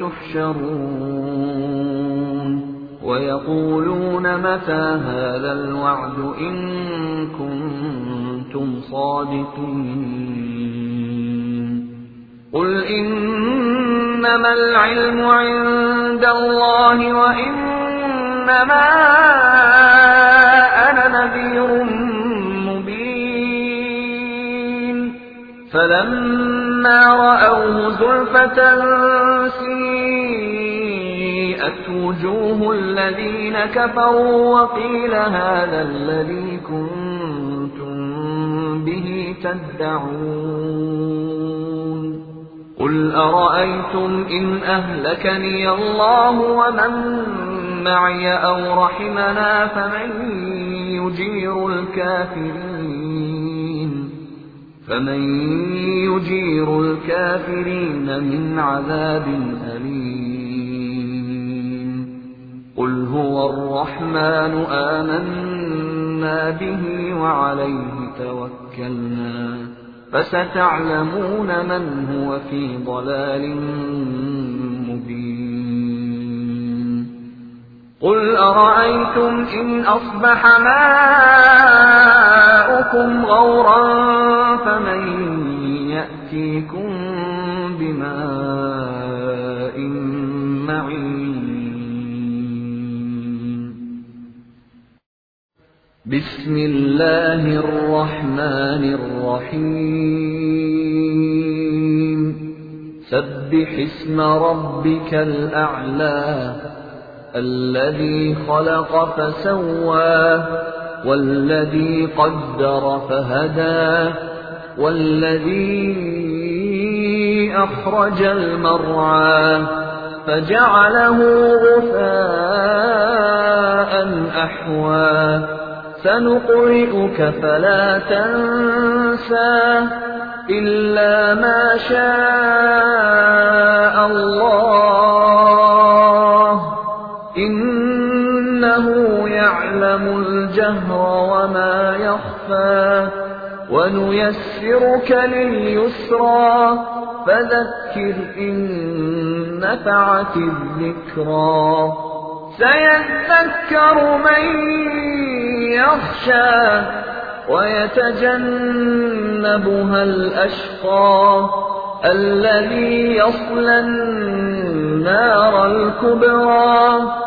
تُحْشَرُونَ وَيَقُولُونَ مَتَىٰ هَٰذَا الْوَعْدُ إِن كُنتُمْ صَادِقِينَ قُلْ إِنَّمَا الْعِلْمُ عِندَ اللَّهِ وَإِنَّمَا أَنَا نَذِيرٌ مُّبِينٌ فَلَمَّا رَأَوْهُ زُلْفَةً سِيئَتْ وُجُوهُ الَّذِينَ كَفَرُوا وَقِيلَ هَٰذَا الَّذِي كُنتُم بِهِ تَدَّعُونَ قُلْ أَرَأَيْتُمْ إِنْ أَهْلَكَنِيَ اللَّهُ وَمَن مَّعِيَ أَوْ رَحِمَنَا فَمَن يُجِيرُ الْكَافِرِينَ فَمَن يُجِيرُ الْكَافِرِينَ مِنْ عَذَابٍ أَلِيمٍ قُلْ هُوَ الرَّحْمَٰنُ آمَنَّا بِهِ وَعَلَيْهِ تَوَكَّلْنَا فَسَتَعْلَمُونَ مَنْ هُوَ فِي ضَلَالٍ مُّبِينٍ قُلْ أَرَأَيْتُمْ إِنْ أَصْبَحَ مَاؤُكُمْ غَوْرًا فَمَن يَأْتِيكُم بِمَاءٍ مَّعِينٍ بِسْمِ اللَّهِ الرَّحْمَٰنِ الرَّحِيمِ سَبِّحِ اسْمَ رَبِّكَ الْأَعْلَى الَّذِي خَلَقَ فَسَوَّىٰ وَالَّذِي قَدَّرَ فَهَدَىٰ وَالَّذِي أَخْرَجَ الْمَرْعَىٰ فَجَعَلَهُ غُثَاءً أَحْوَىٰ سَنُقْرِئُكَ فَلَا تَنسَىٰ إِلَّا مَا شَاءَ اللَّهُ إِنَّهُ يَعْلَمُ الْجَهْرَ وَمَا يَخْفَىٰ وَنُيَسِّرُكَ لِلْيُسْرَىٰ فَذَكِّرْ إِن نَّفَعَتِ الذِّكْرَىٰ سَيَذَّكَّرُ مَن يَخْشَىٰ وَيَتَجَنَّبُهَا الْأَشْقَى الَّذِي يَصْلَى النَّارَ الْكُبْرَىٰ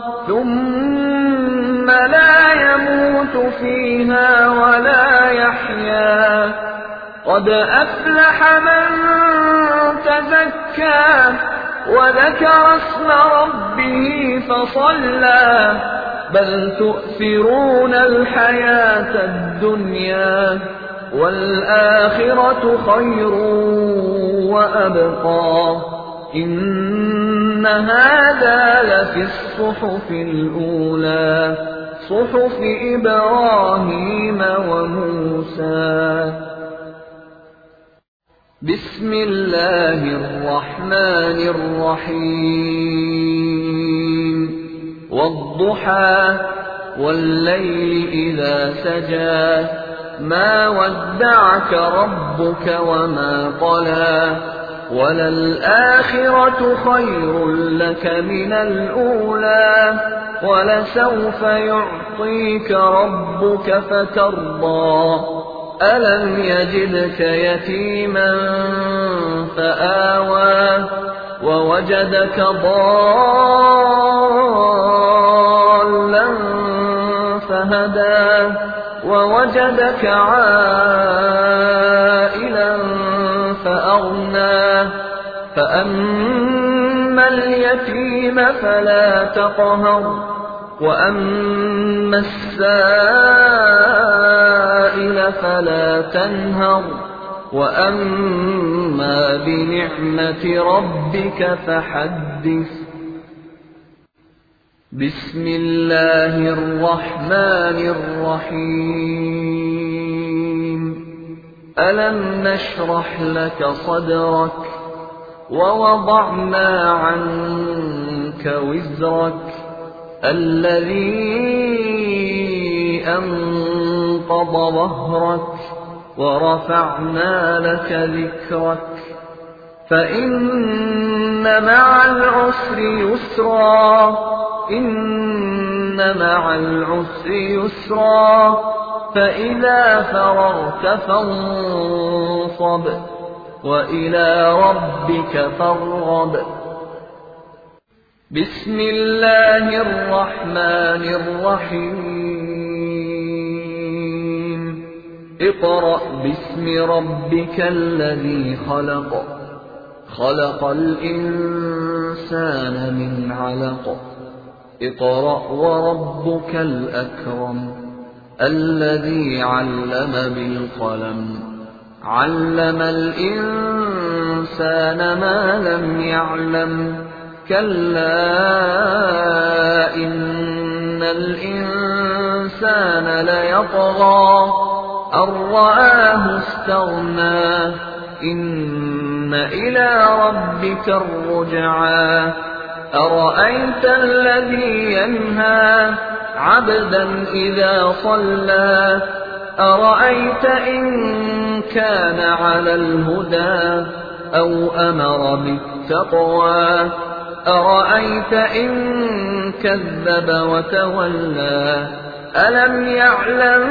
ثُمَّ لَا يَمُوتُ فِيهَا وَلَا يَحْيَىٰ قَدْ أَفْلَحَ مَن تَزَكَّىٰ وذكر اسم ربه فصلى بل تؤثرون الحياة الدنيا والآخرة خير وأبقى إن هذا لفي الصحف الأولى صحف إبراهيم وموسى. بسم الله الرحمن الرحيم والضحى والليل إذا سجى ما ودعك ربك وما قلى وللآخرة خير لك من الأولى ولسوف يعطيك ربك فترضى ألم يجدك يتيما فآوى ووجدك ضالا فهدى ووجدك عائلا فأغنى فأما اليتيم فلا تقهر وأما السائل فلا تنهر وأما بنعمة ربك فحدث. بسم الله الرحمن الرحيم ألم نشرح لك صدرك ووضعنا عنك وزرك الذي أنقض ظهرك ورفعنا لك ذكرك فإن مع العسر يسرا إن مع العسر يسرا فإذا فرغت فانصب وإلى ربك فارغب. بسم الله الرحمن الرحيم اقرأ باسم ربك الذي خلق خلق الإنسان من علق اقرأ وربك الأكرم الذي علم بالقلم علم الإنسان ما لم يعلم كلا إن الإنسان ليطغى أن رآه استغنى إن إلى ربك الرجعى أرأيت الذي ينهى عبدا إذا صلى أرأيت إن كان على الهدى أو أمر بالتقوى أرأيت إن كذب وتولى ألم يعلم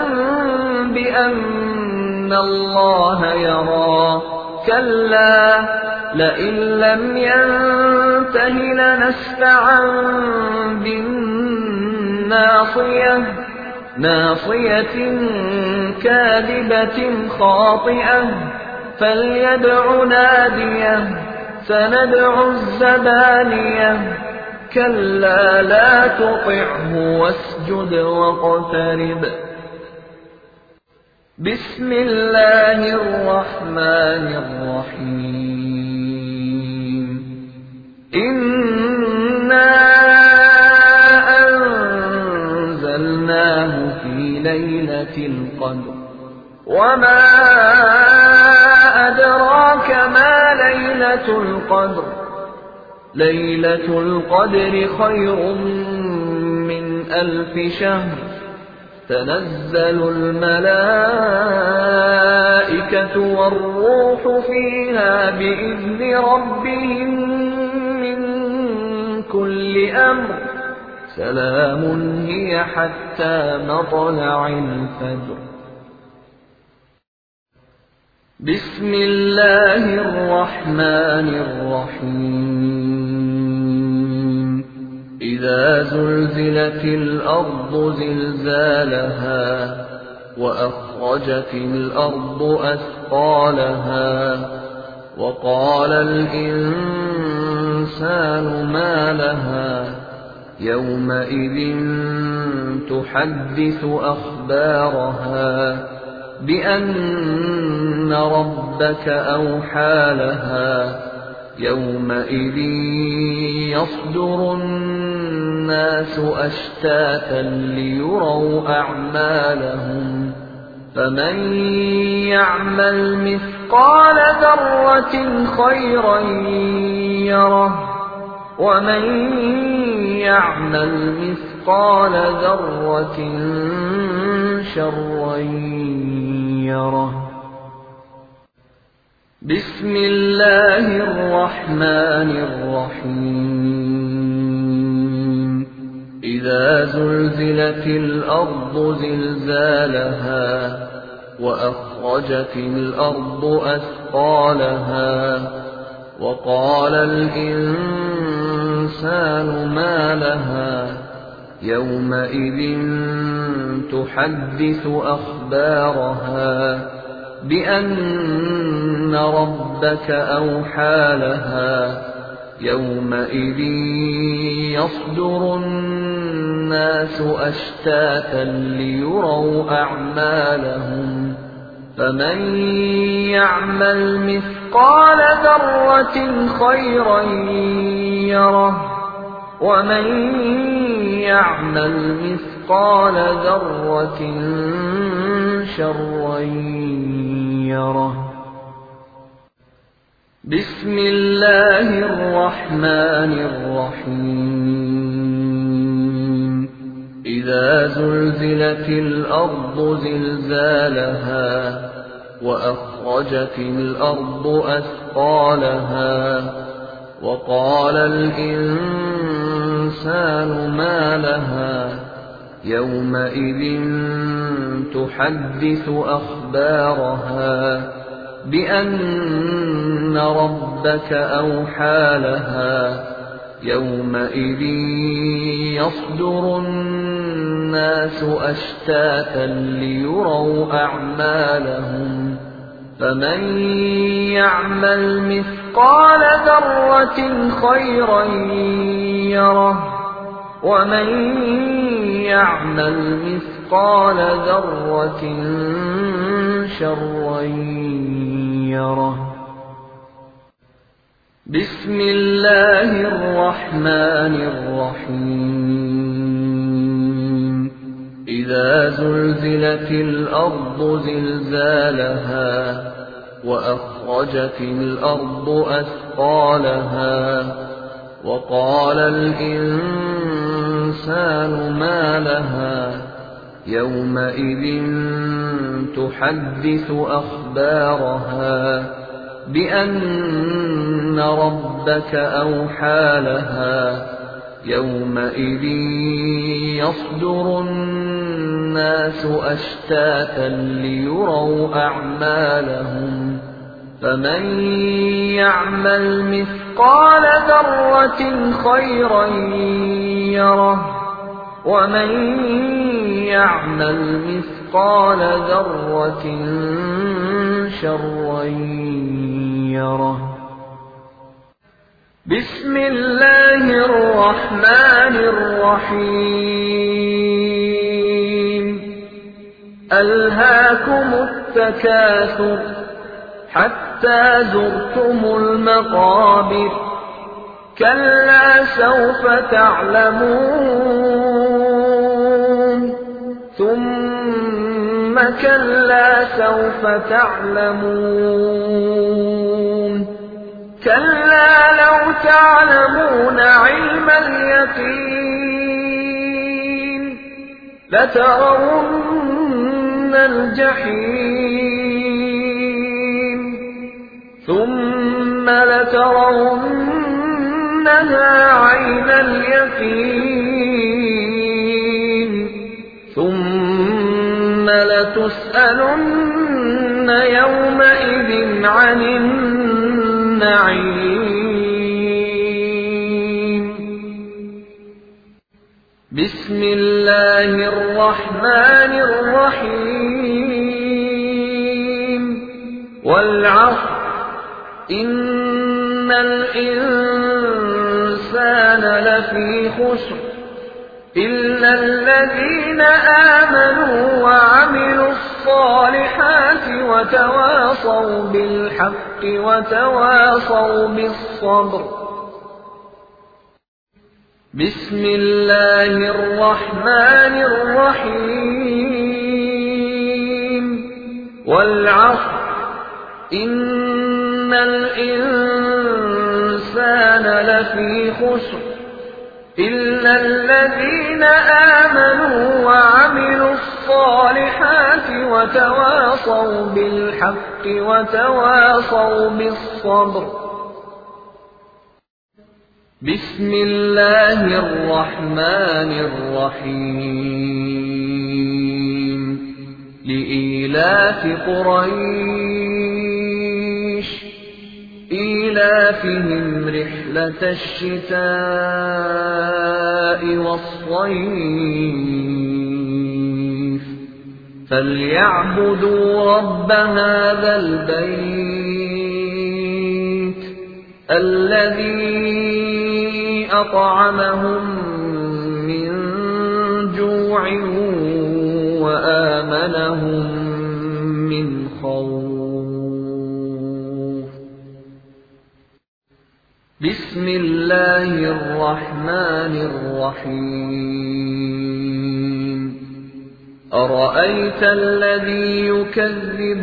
بأن الله يرى كلا لئن لم ينته لنسفعا بالناصية ناصية كاذبة خاطئة فليدع ناديه سندع الزبانية كلا لا تطعه واسجد واقترب. بسم الله الرحمن الرحيم إنا أنزلناه في ليلة القدر وما أدراك ما ليلة القدر ليلة القدر خير من ألف شهر تنزل الملائكة والروح فيها بإذن ربهم من كل أمر سلام هي حتى مطلع الفجر. بسم الله الرحمن الرحيم إذا زلزلت الأرض زلزالها وأخرجت الأرض أثقالها وقال الإنسان الإنسان ما لها يومئذ تحدث أخبارها بأن ربك أوحى لها يومئذ يصدر الناس أشتاتا ليروا أعمالهم فمن يعمل مثقال ذرة خيرا يره ومن يعمل مثقال ذرة شرا يره. بسم الله الرحمن الرحيم. إذا زلزلت الأرض زلزالها وأخرجت الأرض أثقالها وقال الإنسان ما لها يومئذ تحدث أخبارها بأن ربك أوحى لها يومئذ يصدر الناس أشتاتا ليروا أعمالهم فمن يعمل مثقال ذرة خيرا يره ومن يعمل مثقال ذرة شرا يره. بسم الله الرحمن الرحيم. إذا زلزلت الأرض زلزالها وأخرجت الأرض أثقالها وقال الإنسان ما لها يومئذ تحدث أخبارها بأن ربك أوحى لها يومئذ يصدر الناس أشتاتا ليروا أعمالهم فمن يعمل مثقال ذرة خيرا يره ومن يعمل مثقال ذرة شرا يره. بسم الله الرحمن الرحيم. إذا زلزلت الأرض زلزالها وأخرجت الأرض أثقالها وقال الإنسان ما لها يومئذ تحدث أخبارها بأن ربك أوحى لها يومئذ يصدر الناس أشتاتا ليروا أعمالهم فمن يعمل مثقال ذرة خيرا يره ومن يعمل مثقال ذرة شرا يره. بسم الله الرحمن الرحيم. ألهاكم التكاثر حتى زرتم المقابر كلا سوف تعلمون ثم كلا سوف تعلمون كلا لو تعلمون علم اليقين لترون الجحيم ثم لترونها عين اليقين ثم لتسألن يومئذ عن النعيم. بسم الله الرحمن الرحيم. والعصر إن الإنسان لفي خسر إلا الذين آمنوا وعملوا الصالحات وتواصوا بالحق وتواصوا بالصبر. بسم الله الرحمن الرحيم. والعصر إن الإنسان لفي خسر إلا الذين آمنوا وعملوا الصالحات وتواصوا بالحق وتواصوا بالصبر. بسم الله الرحمن الرحيم. لإيلاف قريش إيلافهم رحلة الشتاء والصيف فليعبدوا رب هذا البيت الذي أطعمهم من جوع وآمنهم من خوف. بسم الله الرحمن الرحيم. أرأيت الذي يكذب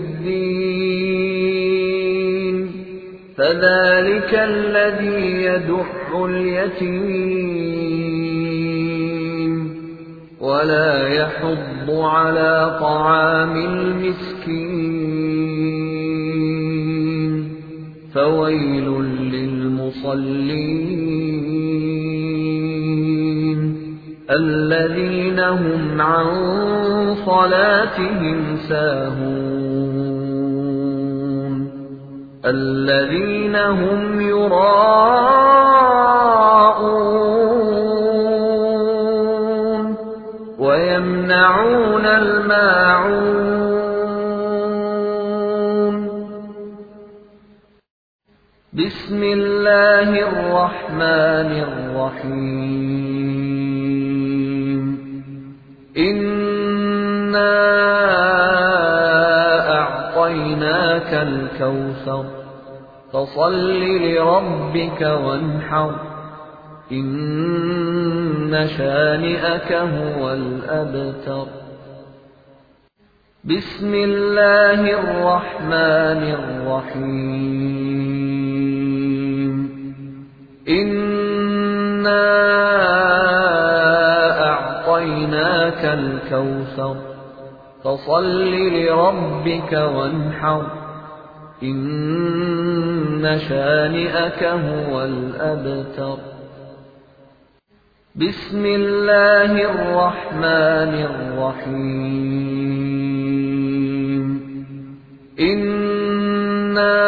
بالدين فذلك الذي يدح اليتيم ولا يحض على طعام المسكين فويل للمصلين الذين هم عن صلاتهم ساهون الذين هم يراءون ويمنعون الماعون. بسم الله الرحمن الرحيم. إنا أعطيناك الكوثر فصل لربك وانحر إن شانئك هو الأبتر. بسم الله الرحمن الرحيم. إنا أعطيناك الكوثر فصل لربك وانحر إن شانئك هو الأبتر. بسم الله الرحمن الرحيم. إنا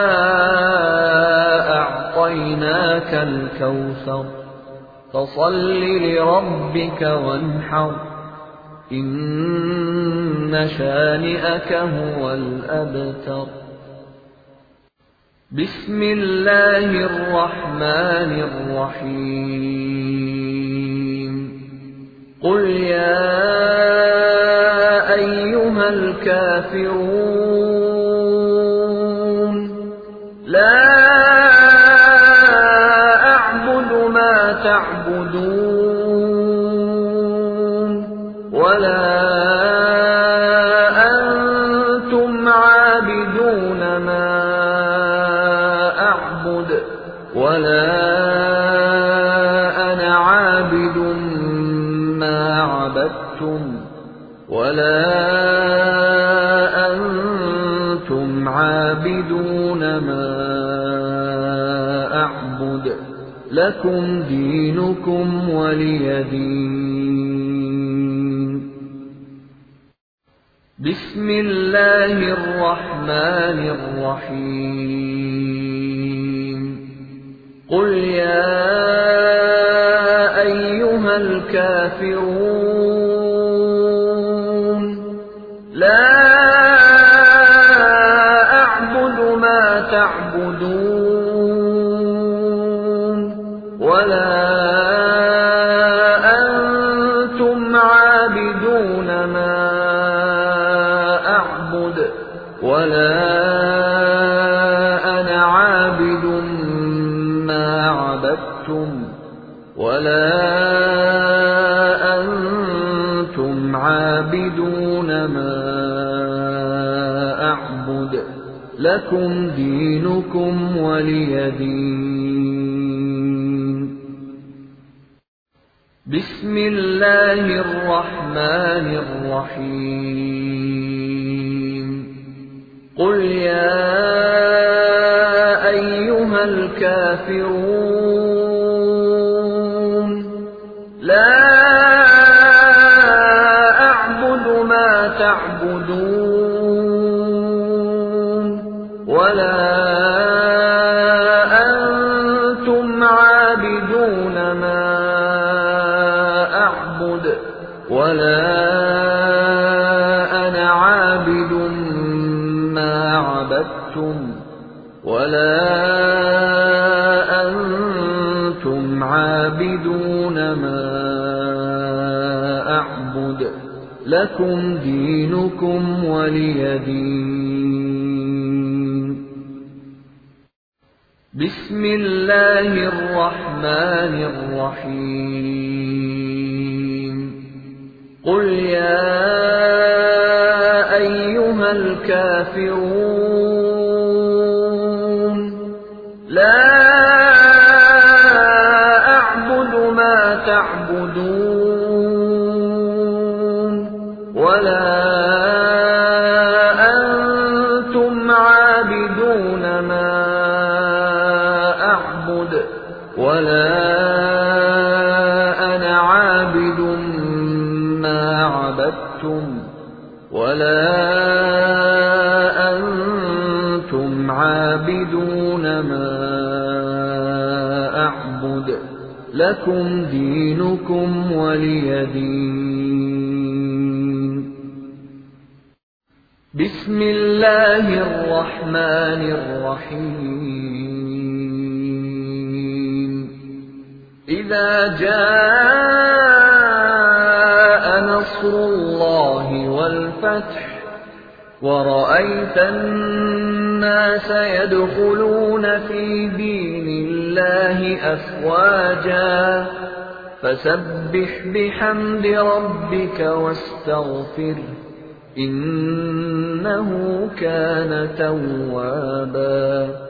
أعطيناك الكوثر فصل لربك وانحر إن شانئك هو الأبتر. بسم الله الرحمن الرحيم. قل يا أيها الكافرون لا أعبد ما تعبدون ولا أنتم عابدون ما أعبد ولا أنا عابد ما عبدتم ولا أنتم عابدون ما أعبد لكم دينكم ولي دين. بسم الله الرحمن الرحيم. قل يا أيها الكافرون لا أعبد ما تعبدون ولا أنتم عابدون ما أعبد ولا أنا عابد ما عبدتم ولا أنتم عابدون ما أعبد لكم دينكم ولي دين. بسم الله الرحمن الرحيم. قل يا أيها الكافرون لا أعبد ما تعبدون ولا أنتم عابدون ما أعبد ولا أنا عابد ما عبدتم ولا أنتم عابدون ما أعبد لكم دينكم ولي دين. بسم الله الرحمن الرحيم. قل يا أيها الكافرون لا أعبد ما تعبدون ولا أنتم عابدون ما أعبد ولا أنا عابد ما عبدتم ولا أنتم عابدون ما أعبد لكم دينكم ولي دين. بسم الله الرحمن الرحيم. إذا جاء نصر الله والفتح ورأيت الناس يدخلون في دين الله أفواجا فسبح بحمد ربك واستغفره إنه كان توابا.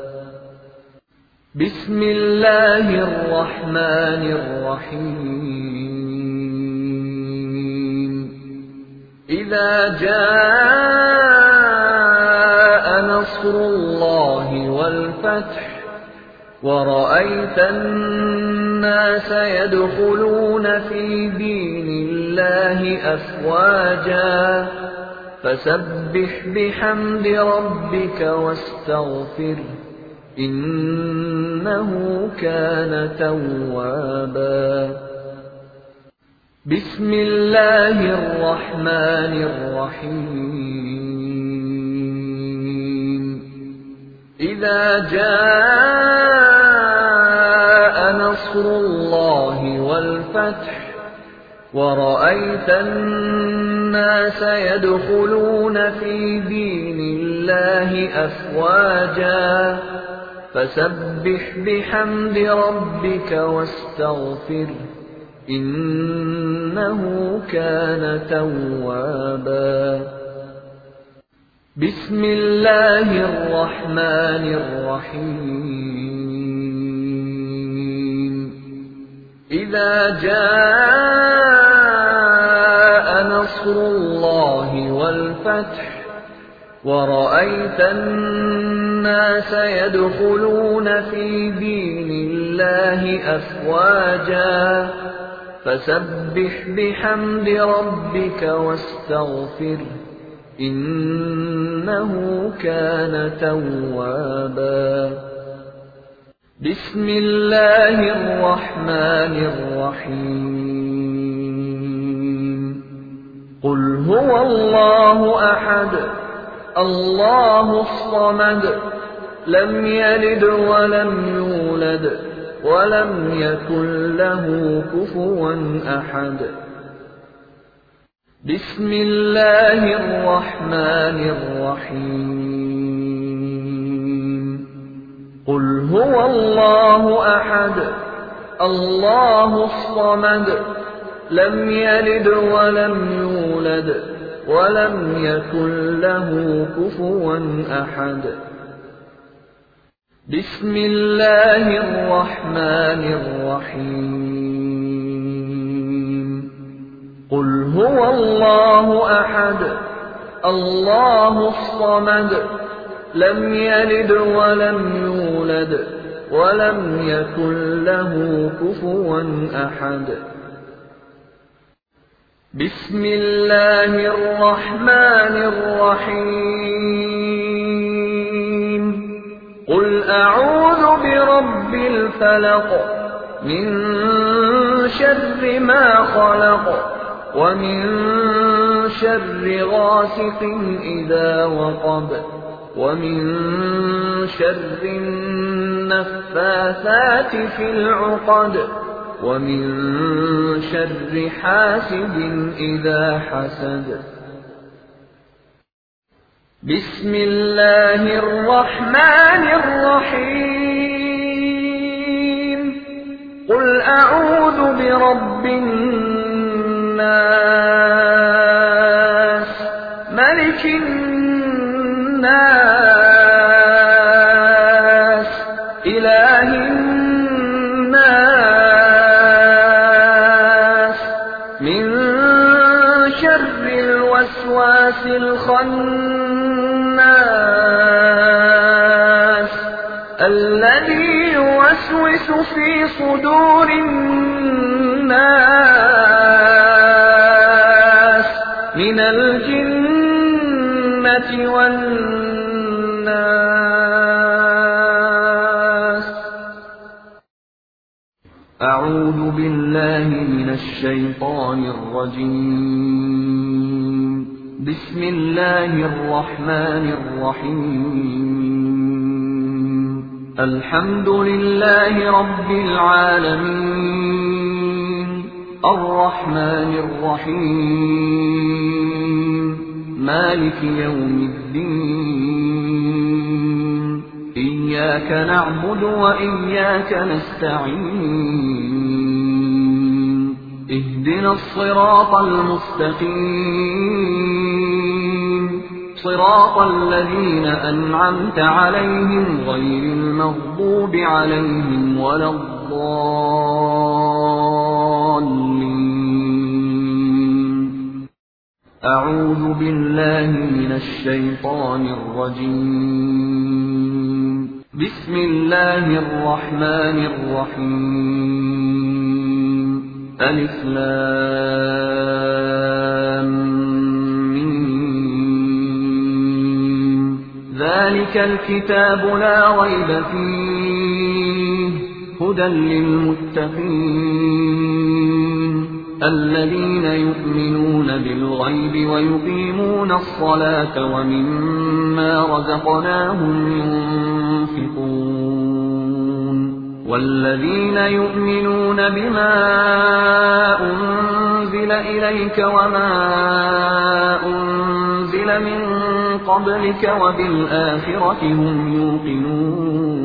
بسم الله الرحمن الرحيم. إذا جاء نصر الله والفتح ورأيت الناس يدخلون في دين الله أفواجا فسبح بحمد ربك واستغفره إنه كان توابا. بسم الله الرحمن الرحيم. إذا جاء نصر الله والفتح ورأيت الناس يدخلون في دين الله أفواجا فسبح بحمد ربك واستغفره إنه كان توابا. بسم الله الرحمن الرحيم. إذا جاء نصر الله والفتح ورأيت الناس يدخلون في دين الله أفواجا فسبح بحمد ربك واستغفره إنه كان توابا. بسم الله الرحمن الرحيم. قل هو الله أحد الله الصمد لم يلد ولم يولد ولم يكن له كفوا أحد. بسم الله الرحمن الرحيم. قل هو الله أحد الله الصمد لم يلد ولم يولد ولم يكن له كفوا أحد. بسم الله الرحمن الرحيم. قل هو الله أحد الله الصمد لم يلد ولم يولد ولم يكن له كفوا أحد. بسم الله الرحمن الرحيم. قل أعوذ برب الفلق من شر ما خلق ومن شر غاسق إذا وقب ومن شر النفاثات في العقد ومن شر حاسد إذا حسد. بسم الله الرحمن الرحيم. قل أعوذ برب الناس ملك الناس إله الناس من شر الوسواس الخناس الذي يوسوس في صدور الناس من الجنة والناس. أعوذ بالله من الشيطان الرجيم. بسم الله الرحمن الرحيم. الحمد لله رب العالمين الرحمن الرحيم مالك يوم الدين. إياك نعبد وإياك نستعين. اهدنا الصراط المستقيم صراط الذين أنعمت عليهم غير المغضوب عليهم ولا الضالين. أعوذ بالله من الشيطان الرجيم. بسم الله الرحمن الرحيم. ألف لام ميم. ذلك الكتاب لا ريب فيه هدى للمتقين الذين يؤمنون بالغيب ويقيمون الصلاة ومما رزقناهم ينفقون والذين يؤمنون بما أنزل إليك وما أنزل من قبلك وبالآخرة هم يوقنون